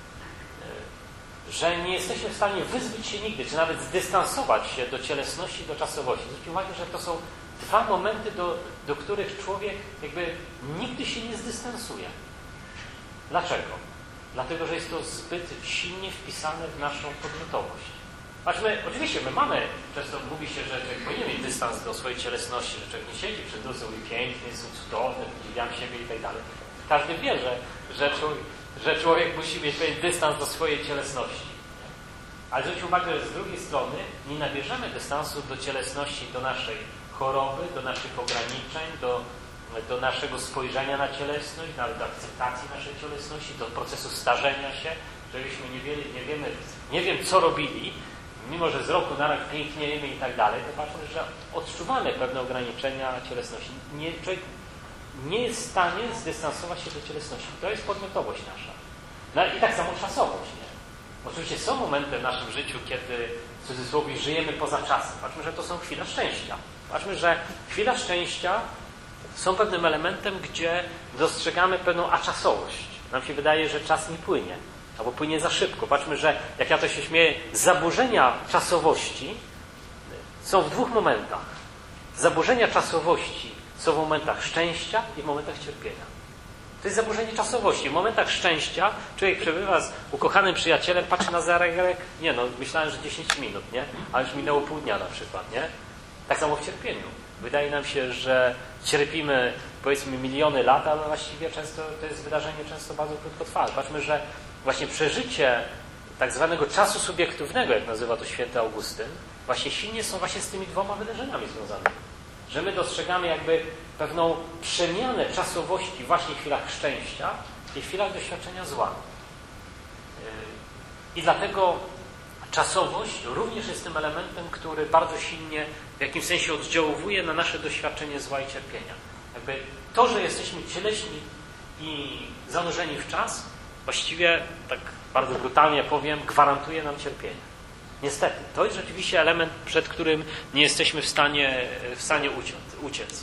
że nie jesteśmy w stanie wyzbyć się nigdy, czy nawet zdystansować się do cielesności i do czasowości. Zwróćcie uwagę, że to są dwa momenty, do, do których człowiek jakby nigdy się nie zdystansuje. Dlaczego? Dlatego, że jest to zbyt silnie wpisane w naszą podmiotowość. Patrzmy, oczywiście my mamy, często mówi się, że człowiek powinien mieć dystans do swojej cielesności, że człowiek nie siedzi przed luzą i piękny, jest cudowny, podziwiam siebie i tak dalej. Każdy wie, że, że, człowiek, że człowiek musi mieć pewien dystans do swojej cielesności. Ale zwróćcie uwagę, że z drugiej strony nie nabierzemy dystansu do cielesności, do naszej choroby, do naszych ograniczeń, do, do naszego spojrzenia na cielesność, nawet do akceptacji naszej cielesności, do procesu starzenia się, żebyśmy nie, wie, nie wiemy, nie wiem co robili, mimo że z roku na rok piękniejemy i tak dalej, to patrzmy, że odczuwamy pewne ograniczenia cielesności. Nie, człowiek nie jest w stanie zdystansować się do cielesności. To jest podmiotowość nasza. No i tak samo czasowość. Nie? Oczywiście są momenty w naszym życiu, kiedy w cudzysłowie żyjemy poza czasem. Patrzmy, że to są chwile szczęścia. Patrzmy, że chwila szczęścia są pewnym elementem, gdzie dostrzegamy pewną aczasowość. Nam się wydaje, że czas nie płynie. Albo płynie za szybko. Patrzmy, że, jak ja to się śmieję, zaburzenia czasowości są w dwóch momentach. Zaburzenia czasowości są w momentach szczęścia i w momentach cierpienia. To jest zaburzenie czasowości. W momentach szczęścia człowiek przebywa z ukochanym przyjacielem, patrzy na zegarek, nie no, myślałem, że dziesięć minut, nie? A już minęło pół dnia na przykład, nie? Tak samo w cierpieniu. Wydaje nam się, że cierpimy, powiedzmy, miliony lat, ale właściwie często to jest wydarzenie często bardzo krótkotrwałe. Patrzmy, że właśnie przeżycie tak zwanego czasu subiektywnego, jak nazywa to święty Augustyn, właśnie silnie są właśnie z tymi dwoma wydarzeniami związanymi. Że my dostrzegamy jakby pewną przemianę czasowości właśnie w chwilach szczęścia i w chwilach doświadczenia zła. I dlatego czasowość również jest tym elementem, który bardzo silnie w jakimś sensie oddziałuje na nasze doświadczenie zła i cierpienia. Jakby to, że jesteśmy cieleśni i zanurzeni w czas, właściwie, tak bardzo brutalnie powiem, gwarantuje nam cierpienie. Niestety, to jest rzeczywiście element, przed którym nie jesteśmy w stanie, w stanie uciec.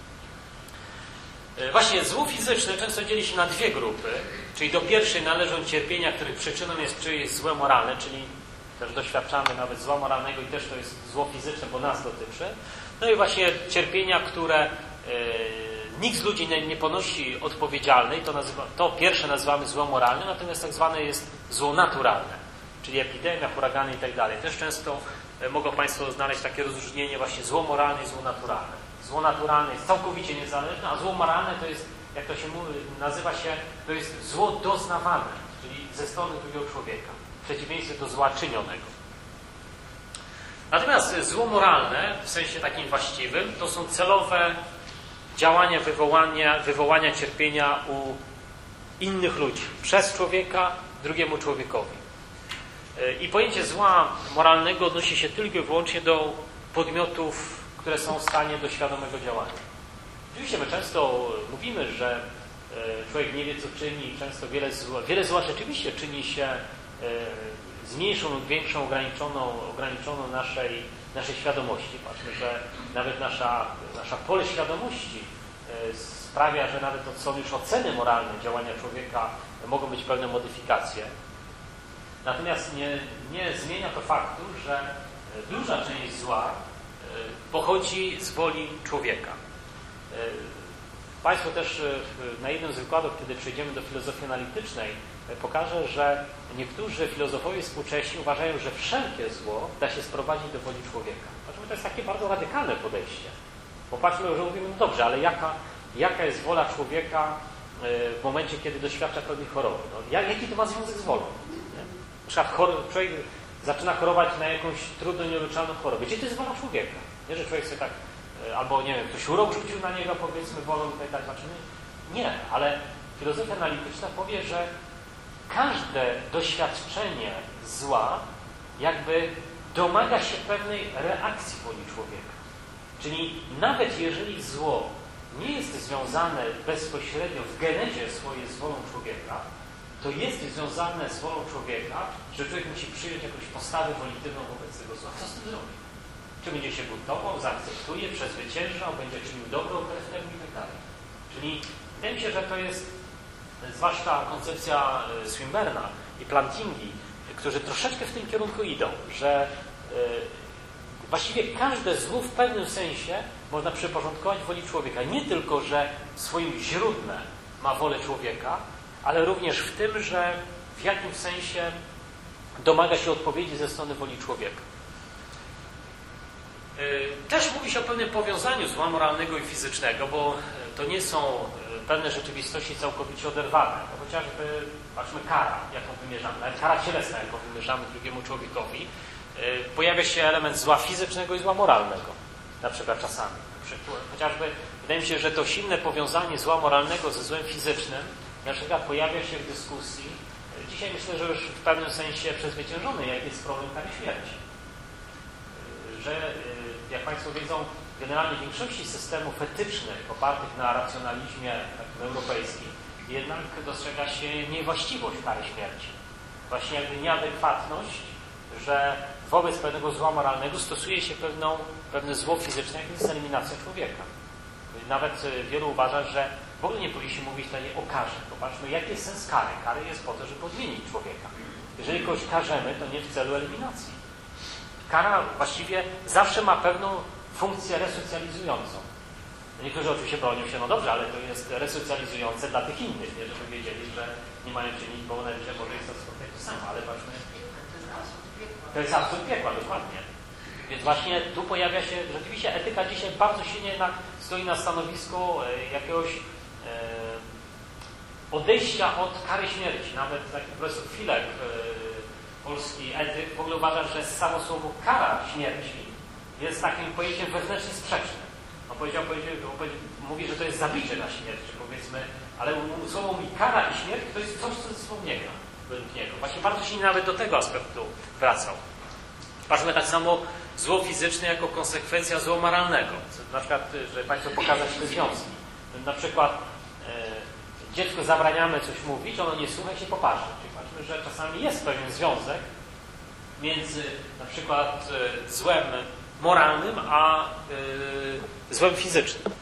Właśnie zło fizyczne często dzieli się na dwie grupy, czyli do pierwszej należą cierpienia, których przyczyną jest czyjeś złe moralne, czyli też doświadczamy nawet zła moralnego i też to jest zło fizyczne, bo nas dotyczy. No i właśnie cierpienia, które e, nikt z ludzi nie, nie ponosi odpowiedzialnej, to, nazywa, to pierwsze nazywamy zło moralne, natomiast tak zwane jest zło naturalne, czyli epidemia, huragany i tak dalej. Też często e, mogą Państwo znaleźć takie rozróżnienie właśnie zło moralne i zło naturalne. Zło naturalne jest całkowicie niezależne, a zło moralne to jest, jak to się mówi, nazywa się, to jest zło doznawane, czyli ze strony drugiego człowieka, w przeciwieństwie do zła czynionego. Natomiast zło moralne, w sensie takim właściwym, to są celowe działania wywołania, wywołania cierpienia u innych ludzi, przez człowieka drugiemu człowiekowi. I pojęcie zła moralnego odnosi się tylko i wyłącznie do podmiotów, które są w stanie do świadomego działania. Oczywiście my często mówimy, że człowiek nie wie, co czyni, często wiele zła, wiele zła rzeczywiście czyni się z mniejszą lub większą ograniczoną, ograniczoną naszej, naszej świadomości. Patrzmy, że nawet nasza, nasza pole świadomości sprawia, że nawet to są już oceny moralne działania człowieka, mogą być pewne modyfikacje. Natomiast nie, nie zmienia to faktu, że duża część zła pochodzi z woli człowieka. Państwu też na jednym z wykładów, kiedy przejdziemy do filozofii analitycznej, pokażę, że niektórzy filozofowie współcześni uważają, że wszelkie zło da się sprowadzić do woli człowieka. Znaczy, to jest takie bardzo radykalne podejście. Popatrzmy, że mówimy, no dobrze, ale jaka, jaka jest wola człowieka w momencie, kiedy doświadcza pewnej choroby? No, jaki to ma związek z wolą? Nie? Na przykład chor- człowiek zaczyna chorować na jakąś trudno nieuleczalną chorobę. Gdzie to jest wola człowieka? Nie, że człowiek sobie tak, albo nie wiem, ktoś urok rzucił na niego, powiedzmy, wolą i tak dalej. Znaczy, nie, ale filozofia analityczna powie, że każde doświadczenie zła jakby domaga się pewnej reakcji woli człowieka. Czyli nawet jeżeli zło nie jest związane bezpośrednio w genezie swojej z wolą człowieka, to jest związane z wolą człowieka, że człowiek musi przyjąć jakąś postawę wolitywną wobec tego zła. Co z tym zrobi? Czy będzie się buntował, zaakceptuje, przezwyciężał, będzie czynił dobro wbrew temu i tak dalej. Czyli wydaje mi się, że to jest zwłaszcza koncepcja Swinburna i Plantingi, którzy troszeczkę w tym kierunku idą, że właściwie każde zło w pewnym sensie można przyporządkować woli człowieka. Nie tylko, że swoim źródłem ma wolę człowieka, ale również w tym, że w jakimś sensie domaga się odpowiedzi ze strony woli człowieka. Też mówi się o pewnym powiązaniu zła moralnego i fizycznego, bo to nie są pewne rzeczywistości całkowicie oderwane. No chociażby, patrzmy, kara, jaką wymierzamy, nawet kara cielesna, jaką wymierzamy drugiemu człowiekowi, pojawia się element zła fizycznego i zła moralnego, na przykład czasami. Chociażby wydaje mi się, że to silne powiązanie zła moralnego ze złem fizycznym na przykład pojawia się w dyskusji, dzisiaj myślę, że już w pewnym sensie przezwyciężony, jak jest problem kary śmierci. Że, jak Państwo wiedzą, generalnie w większości systemów etycznych opartych na racjonalizmie takim europejskim jednak dostrzega się niewłaściwość kary śmierci. Właśnie jakby nieadekwatność, że wobec pewnego zła moralnego stosuje się pewną, pewne zło fizyczne, jakim jest eliminacja człowieka. Nawet wielu uważa, że w ogóle nie powinniśmy mówić tutaj o karze. Popatrzmy, jaki jest sens kary. Kary jest po to, żeby odmienić człowieka. Jeżeli kogoś karzemy, to nie w celu eliminacji. Kara właściwie zawsze ma pewną funkcję resocjalizującą. Niektórzy oczywiście bronią się, no dobrze, ale to jest resocjalizujące dla tych innych, nie? Żeby wiedzieli, że nie mają czynić, bo najwyżej może jest to spotkać to samo, ale patrzmy. To jest absurd piekła, dokładnie. Więc właśnie tu pojawia się, rzeczywiście etyka dzisiaj bardzo silnie jednak stoi na stanowisku jakiegoś e, odejścia od kary śmierci. Nawet taki profesor Filek, e, polski etyk, w ogóle uważa, że samo słowo kara śmierci jest takim pojęciem wewnętrznie sprzecznym. On powiedział, powiedział, mówi, że to jest zabicie na śmierć, powiedzmy, ale słowo mówi kara i śmierć to jest coś, co ze sobą nie gra według niego. Właśnie bardzo silnie nawet do tego aspektu wracał. Patrzmy tak samo zło fizyczne jako konsekwencja zła moralnego. Na przykład, że Państwu pokazać te związki. Na przykład e, dziecku zabraniamy coś mówić, ono nie słucha i się poparzy. Czyli patrzmy, że czasami jest pewien związek między na przykład e, złem moralnym, a e, złem fizycznym.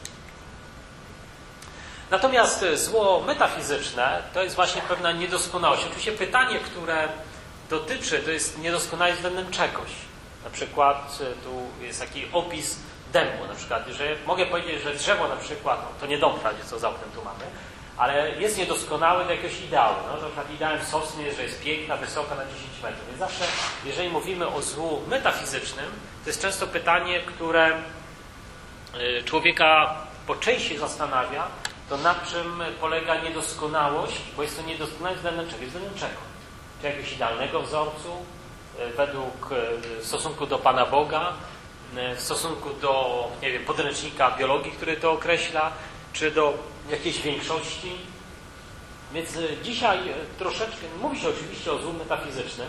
Natomiast zło metafizyczne to jest właśnie pewna niedoskonałość. Oczywiście pytanie, które dotyczy, to jest niedoskonałość względem czegoś. Na przykład tu jest taki opis dębu, na przykład, że mogę powiedzieć, że drzewo na przykład, no, to nie dom wprawdzie, co za oknem tu mamy, ale jest niedoskonałe do jakiegoś ideału. No, na przykład ideałem sosny jest, że jest piękna, wysoka na dziesięć metrów. Więc zawsze, jeżeli mówimy o złu metafizycznym, to jest często pytanie, które człowieka po części zastanawia, to na czym polega niedoskonałość, bo jest to niedoskonałość względem czego? Względem czego? Czy jakiegoś idealnego wzorcu, według w stosunku do Pana Boga, w stosunku do, nie wiem, podręcznika biologii, który to określa, czy do jakiejś większości. Więc dzisiaj troszeczkę, mówi się oczywiście o złu metafizycznym,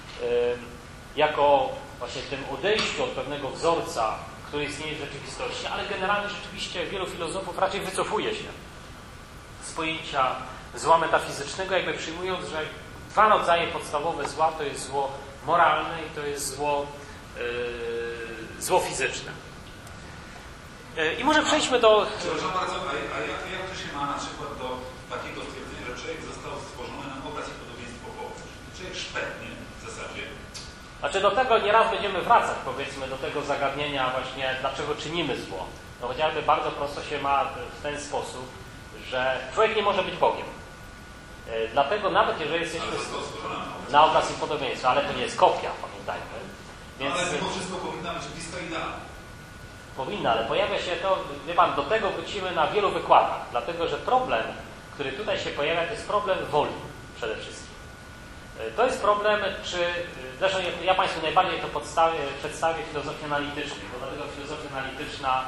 jako właśnie tym odejściu od pewnego wzorca, który istnieje w rzeczywistości, ale generalnie rzeczywiście wielu filozofów raczej wycofuje się z pojęcia zła metafizycznego, jakby przyjmując, że dwa rodzaje podstawowe zła to jest zło moralne i to jest zło, yy, zło fizyczne. I może przejdźmy do... Przepraszam bardzo, a, a jak, jak to się ma na przykład do takiego stwierdzenia, że człowiek został stworzony na obraz i podobieństwo Boga? Człowiek szpetnie w zasadzie. Znaczy do tego nieraz będziemy wracać, powiedzmy, do tego zagadnienia właśnie, dlaczego czynimy zło. No chociażby bardzo prosto się ma w ten sposób, że człowiek nie może być Bogiem. E, dlatego nawet jeżeli jesteśmy na obraz i podobieństwo, ale to nie jest kopia, pamiętajmy. Więc... Ale mimo wszystko powinna być bliska idealna. Powinna, ale pojawia się to, wie Pan, do tego wrócimy na wielu wykładach, dlatego że problem, który tutaj się pojawia, to jest problem woli przede wszystkim. To jest problem, czy, zresztą ja Państwu najbardziej to podstawię, przedstawię filozofię analityczną, bo dlatego filozofia analityczna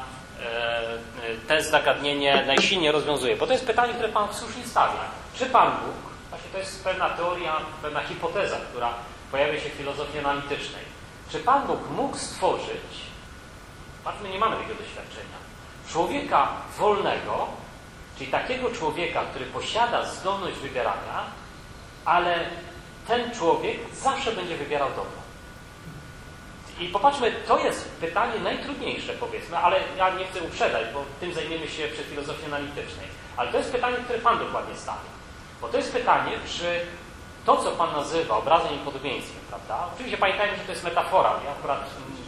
e, te zagadnienie najsilniej rozwiązuje, bo to jest pytanie, które Pan słusznie stawia. Czy Pan Bóg, właśnie to jest pewna teoria, pewna hipoteza, która pojawia się w filozofii analitycznej, czy Pan Bóg mógł stworzyć, my nie mamy takiego doświadczenia, człowieka wolnego, czyli takiego człowieka, który posiada zdolność wybierania, ale ten człowiek zawsze będzie wybierał dobro. I popatrzmy, to jest pytanie najtrudniejsze, powiedzmy, ale ja nie chcę uprzedzać, bo tym zajmiemy się przy filozofii analitycznej. Ale to jest pytanie, które Pan dokładnie stawia. Bo to jest pytanie, czy to, co Pan nazywa obrazem i podobieństwem, prawda? Oczywiście pamiętajmy, że to jest metafora. Ja akurat,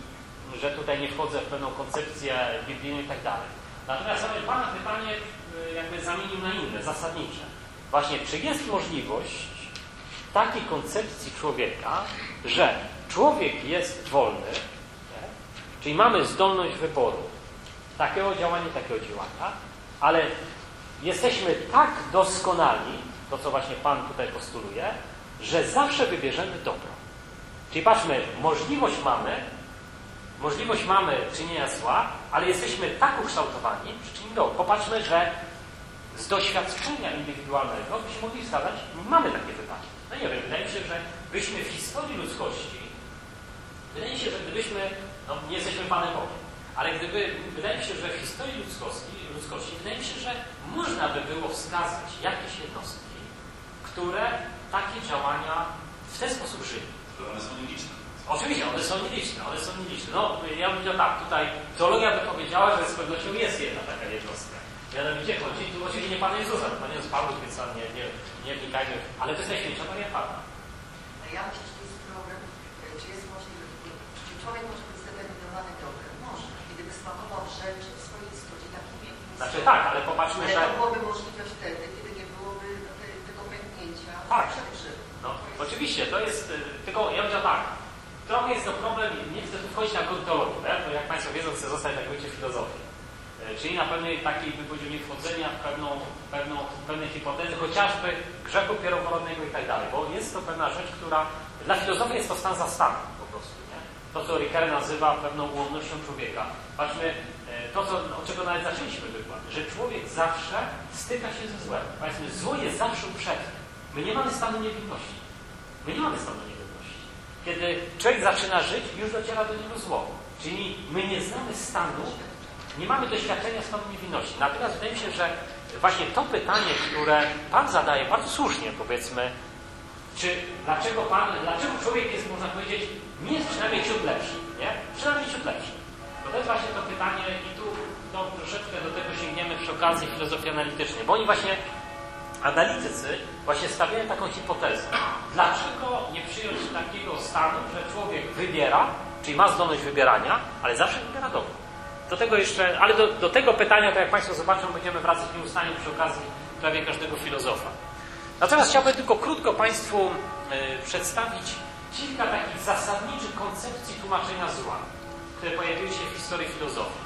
że tutaj nie wchodzę w pewną koncepcję biblijną i tak dalej. Natomiast ja bym Pana pytanie jakby zamienił na inne, zasadnicze. Właśnie, czy jest możliwość takiej koncepcji człowieka, że człowiek jest wolny, nie? Czyli mamy zdolność wyboru takiego działania, takiego działania, ale jesteśmy tak doskonali, to co właśnie Pan tutaj postuluje, że zawsze wybierzemy dobro. Czyli patrzmy, możliwość mamy, możliwość mamy czynienia zła, ale jesteśmy tak ukształtowani, że czynimy dobro. Popatrzmy, że z doświadczenia indywidualnego byśmy mogli wskazać, mamy takie pytanie. No nie wiem, wydaje mi się, że byśmy w historii ludzkości, wydaje mi się, że gdybyśmy, no nie jesteśmy Panem Bogiem, ale gdyby, wydaje mi się, że w historii ludzkości, ludzkości wydaje mi się, że można by było wskazać jakieś jednostki, które takie działania w ten sposób żyją. One są nieliczne. Oczywiście, one są nieliczne, one są nieliczne. No, ja bym powiedział tak, tutaj teologia by powiedziała, że z pewnością jest jedna taka jednostka. Mianowicie chodzi, tu oczywiście nie Pana Jezusa, Pan Jezus Paweł, więc tam nie, nie, nie wnikajmy, ale to jest Najświętsza Maria Panna. Ja myślę, że to jest problem, czy jest możliwe, czy człowiek może być zdeterminowany dobrem? Może, gdyby smakował rzeczy w swojej istocie takimi... Znaczy tak, ale popatrzmy, ale że... to byłoby możliwe wtedy, kiedy nie byłoby te, tego pęknięcia Tak. przed grzechem. No, oczywiście, to jest, tylko ja bym tak, trochę jest to problem, nie chcę tu wchodzić na teologię, tak? Bo jak Państwo wiedzą, chcę zostać na gruncie filozofii. Czyli na pewnej takiej, by powiedzieli, wchodzenia w pewną, pewną, pewne hipotezy, chociażby grzechu pierworodnego i tak dalej, bo jest to pewna rzecz, która dla filozofii jest to stan zastany po prostu, nie? To, co Ricoeur nazywa pewną ułomnością człowieka. Patrzmy, to, co, od czego nawet zaczęliśmy wykład, że człowiek zawsze styka się ze złem. Powiedzmy, zło jest zawsze uprzednie. My nie mamy stanu niewinności. My nie mamy stanu niewinności. Kiedy człowiek zaczyna żyć, już dociera do niego zło. Czyli my nie znamy stanu, nie mamy doświadczenia stanu niewinności. Natomiast wydaje mi się, że właśnie to pytanie, które Pan zadaje, bardzo słusznie powiedzmy, czy dlaczego Pan, dlaczego człowiek jest, można powiedzieć, nie jest przynajmniej ciut lepszy, nie? Przynajmniej ciut lepszy. To, to jest właśnie to pytanie i tu no, troszeczkę do tego sięgniemy przy okazji filozofii analitycznej, bo oni właśnie, analitycy, właśnie stawiają taką hipotezę. Dlaczego nie przyjąć takiego stanu, że człowiek wybiera, czyli ma zdolność wybierania, ale zawsze wybiera dobro. Do tego jeszcze, ale do, do tego pytania, tak jak Państwo zobaczą, będziemy wracać nieustannie przy okazji prawie każdego filozofa. Natomiast chciałbym tylko krótko Państwu y, przedstawić kilka takich zasadniczych koncepcji tłumaczenia zła, które pojawiły się w historii filozofii.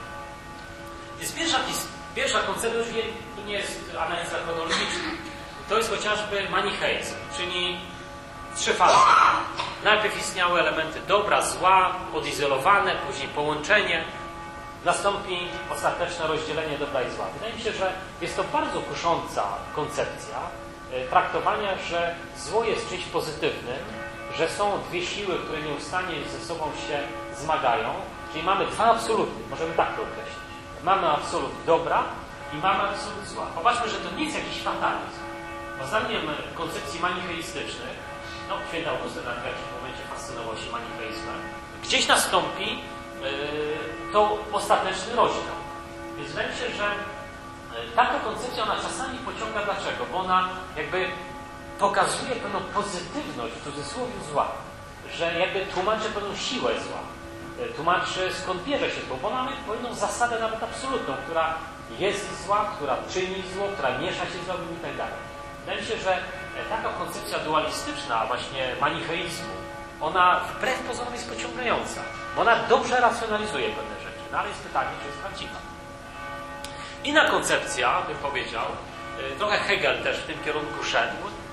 Jest pierwsza, pierwsza koncepcja, już nie, to nie jest analiza chronologiczna, to jest chociażby manicheizm, czyli trzy fazy. Najpierw istniały elementy dobra, zła, odizolowane, później połączenie, nastąpi ostateczne rozdzielenie dobra i zła. Wydaje mi się, że jest to bardzo kusząca koncepcja e, traktowania, że zło jest czymś pozytywnym, że są dwie siły, które nieustannie ze sobą się zmagają, czyli mamy dwa absoluty, możemy tak to określić. Mamy absolut dobra i mamy absolut zła. Popatrzmy, że to nie jest jakiś fatalizm. Bo zdaniem koncepcji manicheistycznych, no święty Augustyn w jakimś momencie fascynował się manicheizmem, gdzieś nastąpi to ostateczny rozdział. Więc wydaje mi się, że taka koncepcja, ona czasami pociąga. Dlaczego? Bo ona jakby pokazuje pewną pozytywność w cudzysłowie zła. Że jakby tłumaczy pewną siłę zła. Tłumaczy, skąd bierze się zło, bo mamy pewną zasadę nawet absolutną, która jest zła, która czyni zło, która miesza się z złem i tak dalej. Wydaje mi się, że taka koncepcja dualistyczna, właśnie manicheizmu, ona wbrew pozorom jest pociągająca, bo ona dobrze racjonalizuje pewne rzeczy, no ale jest pytanie, czy jest prawdziwa. Inna koncepcja, bym powiedział, trochę Hegel też w tym kierunku szedł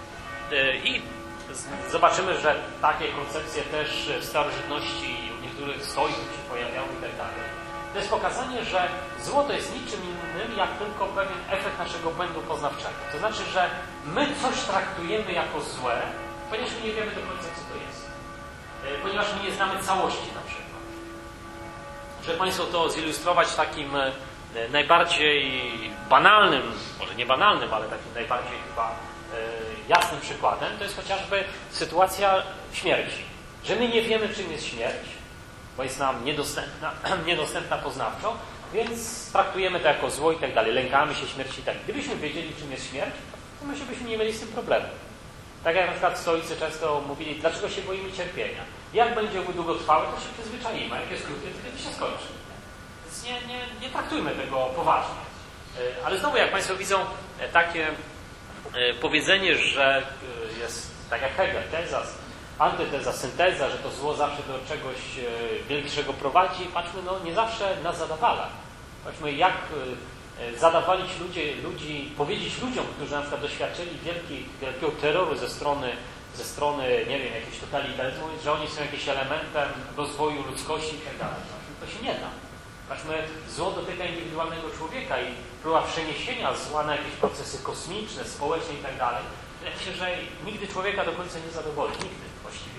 i zobaczymy, że takie koncepcje też w starożytności u niektórych stoików się pojawiały i tak dalej. To jest pokazanie, że zło to jest niczym innym, jak tylko pewien efekt naszego błędu poznawczego. To znaczy, że my coś traktujemy jako złe, ponieważ my nie wiemy do końca, co to jest. Ponieważ my nie znamy całości na przykład. Żeby Państwu to zilustrować takim najbardziej banalnym, może nie banalnym, ale takim najbardziej chyba jasnym przykładem, to jest chociażby sytuacja śmierci. Że my nie wiemy, czym jest śmierć, bo jest nam niedostępna, niedostępna poznawczo, więc traktujemy to jako zło i tak dalej, lękamy się śmierci i tak. Gdybyśmy wiedzieli, czym jest śmierć, to myślę, byśmy nie mieli z tym problemu. Tak jak na przykład stoicy często mówili, dlaczego się boimy cierpienia. Jak będzie długotrwałe, to się przyzwyczaimy, a jak jest krótkie, to kiedy się skończy. Więc nie, nie, nie traktujmy tego poważnie. Ale znowu, jak Państwo widzą, takie powiedzenie, że jest, tak jak Hegel, teza, antyteza, synteza, że to zło zawsze do czegoś większego prowadzi, patrzmy, no nie zawsze nas zadawala. Patrzmy, jak zadawalić ludzie, ludzi, powiedzieć ludziom, którzy na przykład doświadczyli wielki, wielkiego terroru ze strony, ze strony, nie wiem, jakiegoś totalitaryzmu, że oni są jakimś elementem rozwoju ludzkości i tak dalej. To się nie da. Patrzmy, zło dotyka indywidualnego człowieka i próba przeniesienia zła na jakieś procesy kosmiczne, społeczne i tak dalej. Wydaje się, że nigdy człowieka do końca nie zadowoli. Nigdy właściwie.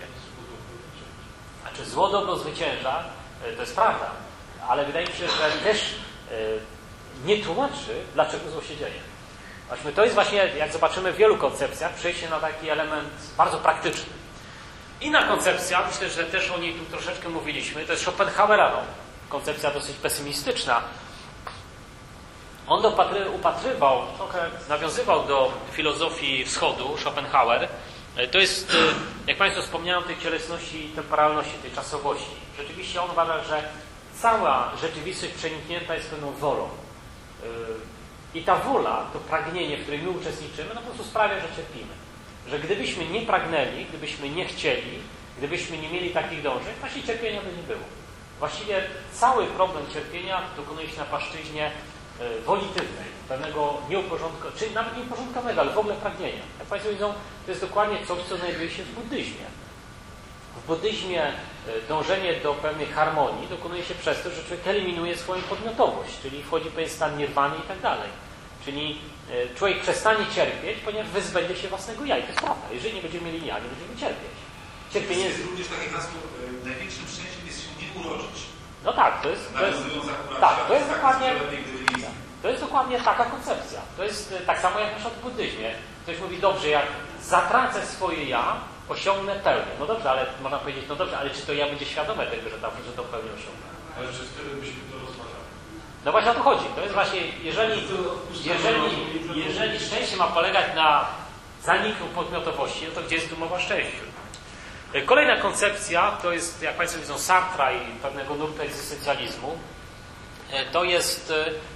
Znaczy zło dobro zwycięża, to jest prawda, ale wydaje mi się, że też nie tłumaczy, dlaczego zło się dzieje. Właśnie to jest właśnie, jak zobaczymy w wielu koncepcjach, przejście na taki element bardzo praktyczny. Inna koncepcja, myślę, że też o niej tu troszeczkę mówiliśmy, to jest Schopenhauera, no, koncepcja dosyć pesymistyczna. On dopatry, upatrywał, trochę nawiązywał do filozofii wschodu, Schopenhauer. To jest, jak Państwo wspomniałem, tej cielesności i temporalności, tej czasowości. Rzeczywiście on uważa, że cała rzeczywistość przeniknięta jest pewną wolą. I ta wola, to pragnienie, w którym my uczestniczymy, no po prostu sprawia, że cierpimy. Że gdybyśmy nie pragnęli, gdybyśmy nie chcieli, gdybyśmy nie mieli takich dążeń, właśnie cierpienia by nie było. Właściwie cały problem cierpienia dokonuje się na płaszczyźnie wolitywnej, pewnego nieuporządkowanego, czy nawet nieuporządkowanego, ale w ogóle pragnienia. Jak Państwo widzą, to jest dokładnie coś, co znajduje się w buddyzmie. W buddyzmie dążenie do pewnej harmonii dokonuje się przez to, że człowiek eliminuje swoją podmiotowość, czyli wchodzi w pewien stan nirwany i tak dalej. Czyli człowiek przestanie cierpieć, ponieważ wyzbędzie się własnego ja. I to jest prawda. Jeżeli nie będziemy mieli ja, nie będziemy cierpieć. Cierpienie jest również takie hasło, największym szczęściem jest się nie urodzić. No tak, to jest, to jest, tak, to jest dokładnie, to jest dokładnie taka koncepcja. To jest tak samo jak na przykład w buddyzmie. Ktoś mówi, dobrze, jak zatracę swoje ja, osiągnę pełnię. No dobrze, ale można powiedzieć, no dobrze, ale czy to ja będzie świadome tego, że, tam, że to pełnię osiągnę? Ale czy wtedy byśmy to rozważali? No właśnie o to chodzi. To jest właśnie, jeżeli, jeżeli, jeżeli szczęście ma polegać na zaniku podmiotowości, no to gdzie jest tu mowa o szczęściu? Kolejna koncepcja, to jest, jak Państwo widzą, Sartra i pewnego nurtu egzystencjalizmu, to jest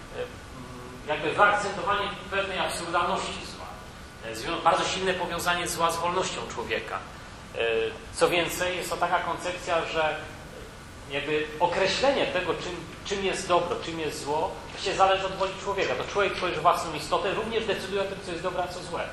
jakby wyakcentowanie pewnej absurdalności zła. Bardzo silne powiązanie zła z wolnością człowieka. Co więcej, jest to taka koncepcja, że jakby określenie tego, czym, czym jest dobro, czym jest zło, właściwie zależy od woli człowieka. To człowiek tworzy własną istotę, również decyduje o tym, co jest dobre, a co złe.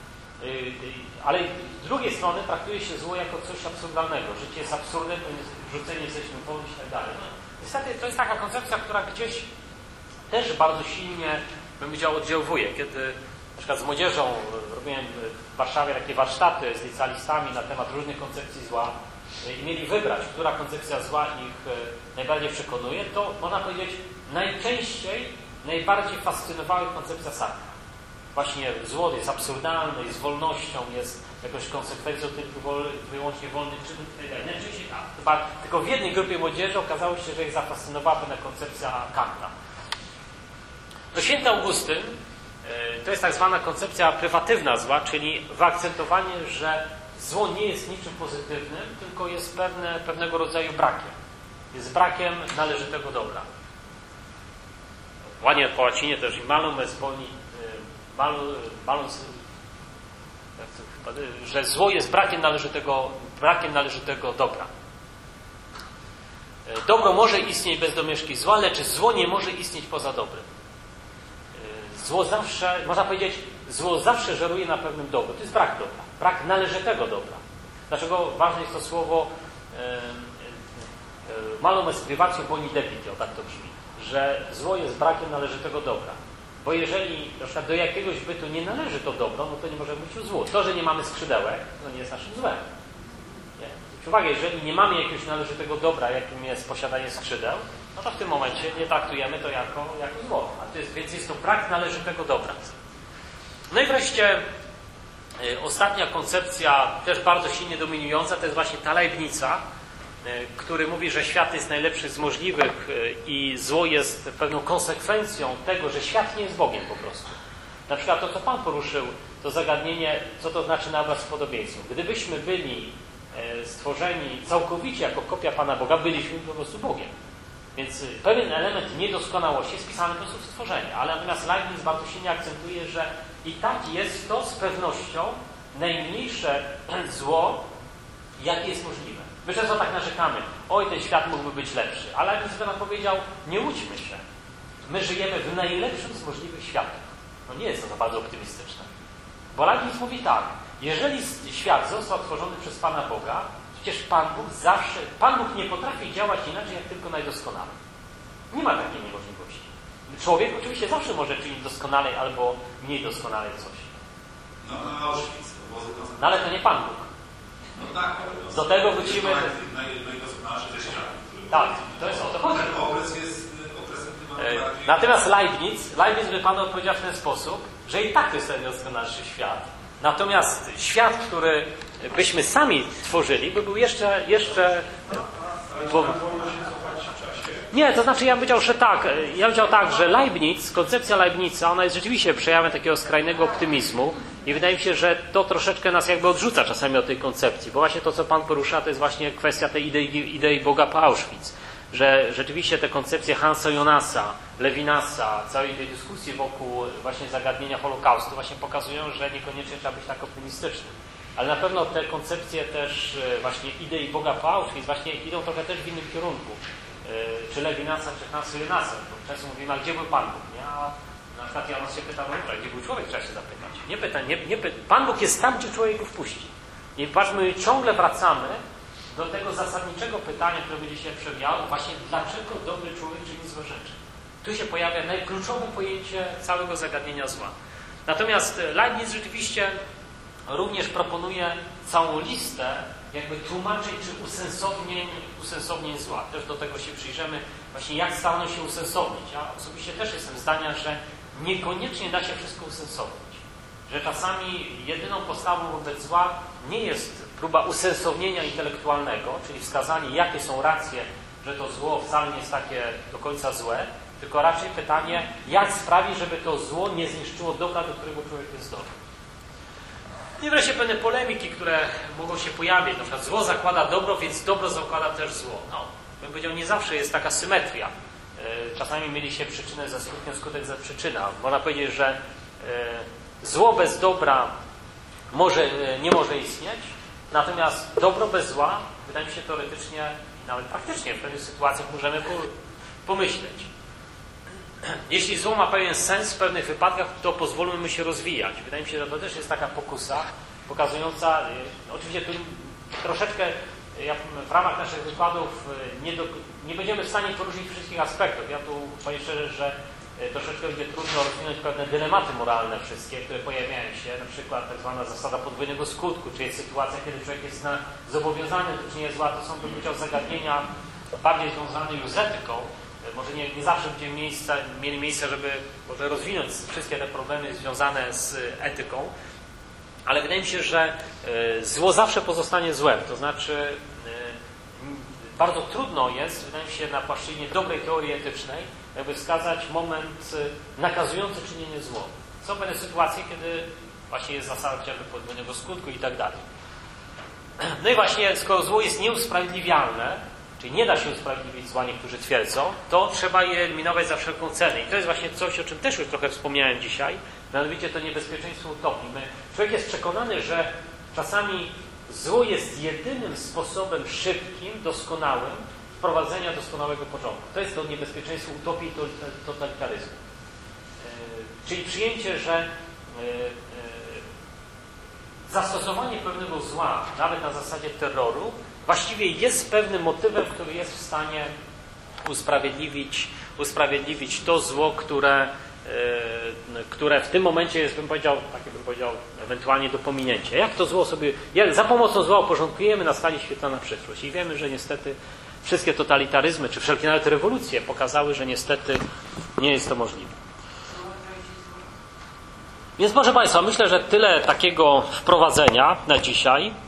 Ale z drugiej strony traktuje się zło jako coś absurdalnego. Życie jest absurdem, to jest rzucenie jesteśmy wolni i tak dalej. Niestety to jest taka koncepcja, która gdzieś też bardzo silnie, bym powiedział, oddziałuje. Kiedy na przykład z młodzieżą robiłem w Warszawie takie warsztaty z licealistami na temat różnych koncepcji zła i mieli wybrać, która koncepcja zła ich najbardziej przekonuje, to można powiedzieć, najczęściej, najbardziej fascynowała ich koncepcja Sartra. Właśnie zło jest absurdalne, jest wolnością, jest jakąś konsekwencją tylko wol, wyłącznie wolnych czynów itd. Najczęściej tak. Chyba tylko w jednej grupie młodzieży okazało się, że ich zafascynowała pewna koncepcja Kanta. No, święty Augustyn to jest tak zwana koncepcja prywatywna zła, czyli wyakcentowanie, że zło nie jest niczym pozytywnym, tylko jest pewne, pewnego rodzaju brakiem. Jest brakiem należytego dobra. Ładnie po łacinie też malum est boni, malum, malum, że zło jest brakiem należytego, brakiem należytego dobra. Dobro może istnieć bez domieszki zła, lecz zło nie może istnieć poza dobrem. Zło zawsze, można powiedzieć, zło zawsze żeruje na pewnym dobru. To jest brak dobra, brak należytego dobra. Dlaczego ważne jest to słowo malum est privatio boni debitio, tak to brzmi, że zło jest brakiem należytego dobra. Bo jeżeli na przykład do jakiegoś bytu nie należy to dobro, no to nie może być zło. To, że nie mamy skrzydełek, to nie jest naszym złem. Nie. Zwróćcie uwagę, jeżeli nie mamy jakiegoś należytego dobra, jakim jest posiadanie skrzydeł, no to w tym momencie nie traktujemy to jako, jako zło. A to jest, więc jest to brak należytego dobra. No i wreszcie y, ostatnia koncepcja, też bardzo silnie dominująca, to jest właśnie ta Leibnica, y, który mówi, że świat jest najlepszy z możliwych y, i zło jest pewną konsekwencją tego, że świat nie jest Bogiem po prostu. Na przykład to, co Pan poruszył, to zagadnienie, co to znaczy na obraz z podobieństwem. Gdybyśmy byli y, stworzeni całkowicie jako kopia Pana Boga, byliśmy po prostu Bogiem. Więc pewien element niedoskonałości jest pisany po prostu w stworzeniu, ale natomiast Leibniz bardzo silnie akcentuje, że i tak jest to z pewnością najmniejsze zło, jakie jest możliwe. My często tak narzekamy, oj, ten świat mógłby być lepszy, ale Leibniz nam powiedział, nie łudźmy się. My żyjemy w najlepszym z możliwych światach. No nie jest to za bardzo optymistyczne. Bo Leibniz mówi tak, jeżeli świat został stworzony przez Pana Boga, przecież Pan Bóg zawsze, Pan Bóg nie potrafi działać inaczej, jak tylko najdoskonalej. Nie ma takiej niemożliwości. Człowiek oczywiście zawsze może czynić doskonalej albo mniej doskonalej coś. No na Auschwitz, obozy koncentracyjne. No ale to nie Pan Bóg. No tak, ale do tego wrócimy. Najdoskonalszy ze świata. Tak, to jest o to chodzi. Ten okres jest okresem chyba bardziej... Natomiast Leibniz, Leibniz by Panu odpowiedział w ten sposób, że i tak to jest ten najdoskonalszy świat. Natomiast świat, który byśmy sami tworzyli, by był jeszcze... jeszcze bo... Nie, to znaczy ja bym powiedział, że tak. Ja bym powiedział tak, że Leibniz, koncepcja Leibniza, ona jest rzeczywiście przejawem takiego skrajnego optymizmu i wydaje mi się, że to troszeczkę nas jakby odrzuca czasami od tej koncepcji, bo właśnie to, co Pan porusza, to jest właśnie kwestia tej idei, idei Boga po Auschwitz. Że rzeczywiście te koncepcje Hansa Jonasa, Levinasa, całej tej dyskusji wokół właśnie zagadnienia Holokaustu właśnie pokazują, że niekoniecznie trzeba być tak optymistycznym. Ale na pewno te koncepcje też właśnie idei Boga po Auschwitz właśnie idą trochę też w innym kierunku. Czy Levinasa, czy Hansa Jonasa. Bo często mówimy, a gdzie był Pan Bóg? Nie? A na przykład Janos się pyta, no gdzie był człowiek, trzeba się zapytać. Nie pyta, nie, nie pyta. Pan Bóg jest tam, gdzie człowiek go wpuści. I patrzmy, ciągle wracamy do tego zasadniczego pytania, które będzie się przewijało, właśnie dlaczego dobry człowiek czyni złe rzeczy. Tu się pojawia najkluczowe pojęcie całego zagadnienia zła. Natomiast Leibniz rzeczywiście również proponuje całą listę jakby tłumaczeń czy usensownień, usensownień zła. Też do tego się przyjrzymy, właśnie jak starano się usensownić. Ja osobiście też jestem zdania, że niekoniecznie da się wszystko usensownić. Że czasami jedyną postawą wobec zła nie jest próba usensownienia intelektualnego, czyli wskazanie, jakie są racje, że to zło wcale nie jest takie do końca złe, tylko raczej pytanie, jak sprawić, żeby to zło nie zniszczyło dobra, do którego człowiek jest zdolny. I wreszcie pewne polemiki, które mogą się pojawić. Na przykład zło zakłada dobro, więc dobro zakłada też zło. No, bym powiedział, nie zawsze jest taka symetria. Czasami mieli się przyczynę ze skutkiem, skutek za przyczyna. Można powiedzieć, że zło bez dobra może, nie może istnieć, natomiast dobro bez zła, wydaje mi się, teoretycznie i nawet praktycznie w pewnych sytuacjach możemy pomyśleć. Jeśli zło ma pewien sens w pewnych wypadkach, to pozwólmy mu się rozwijać. Wydaje mi się, że to też jest taka pokusa pokazująca, oczywiście tu troszeczkę ja w ramach naszych wykładów nie, do, nie będziemy w stanie poruszyć wszystkich aspektów. Ja tu powiem szczerze, że troszeczkę będzie trudno rozwinąć pewne dylematy moralne wszystkie, które pojawiają się, na przykład tak zwana zasada podwójnego skutku, czyli jest sytuacja, kiedy człowiek jest na, zobowiązany do czynienia zła, to są, bym powiedział, zagadnienia bardziej związane już z etyką. Może nie, nie zawsze będziemy miejsca, mieli miejsce, żeby może rozwinąć wszystkie te problemy związane z etyką, ale wydaje mi się, że zło zawsze pozostanie złem. To znaczy bardzo trudno jest, wydaje mi się, na płaszczyźnie dobrej teorii etycznej, jakby wskazać moment nakazujący czynienie zło. Są pewne sytuacje, kiedy właśnie jest zasada chociażby podwójnego skutku i tak dalej. No i właśnie, skoro zło jest nieusprawiedliwialne, czyli nie da się usprawiedliwić zła, niektórzy twierdzą, to trzeba je eliminować za wszelką cenę. I to jest właśnie coś, o czym też już trochę wspomniałem dzisiaj, mianowicie to niebezpieczeństwo utopii. My, człowiek jest przekonany, że czasami zło jest jedynym sposobem szybkim, doskonałym wprowadzenia doskonałego porządku. To jest to niebezpieczeństwo utopii i totalitaryzmu. Yy, czyli przyjęcie, że yy, yy, zastosowanie pewnego zła, nawet na zasadzie terroru, właściwie jest pewnym motywem, który jest w stanie usprawiedliwić, usprawiedliwić to zło, które, yy, które w tym momencie jest, bym powiedział, takie bym powiedział, ewentualnie do pominięcia. Jak to zło sobie, jak za pomocą zła uporządkujemy na skali świetlana przyszłość. I wiemy, że niestety wszystkie totalitaryzmy, czy wszelkie nawet rewolucje pokazały, że niestety nie jest to możliwe. Więc proszę Państwa, myślę, że tyle takiego wprowadzenia na dzisiaj.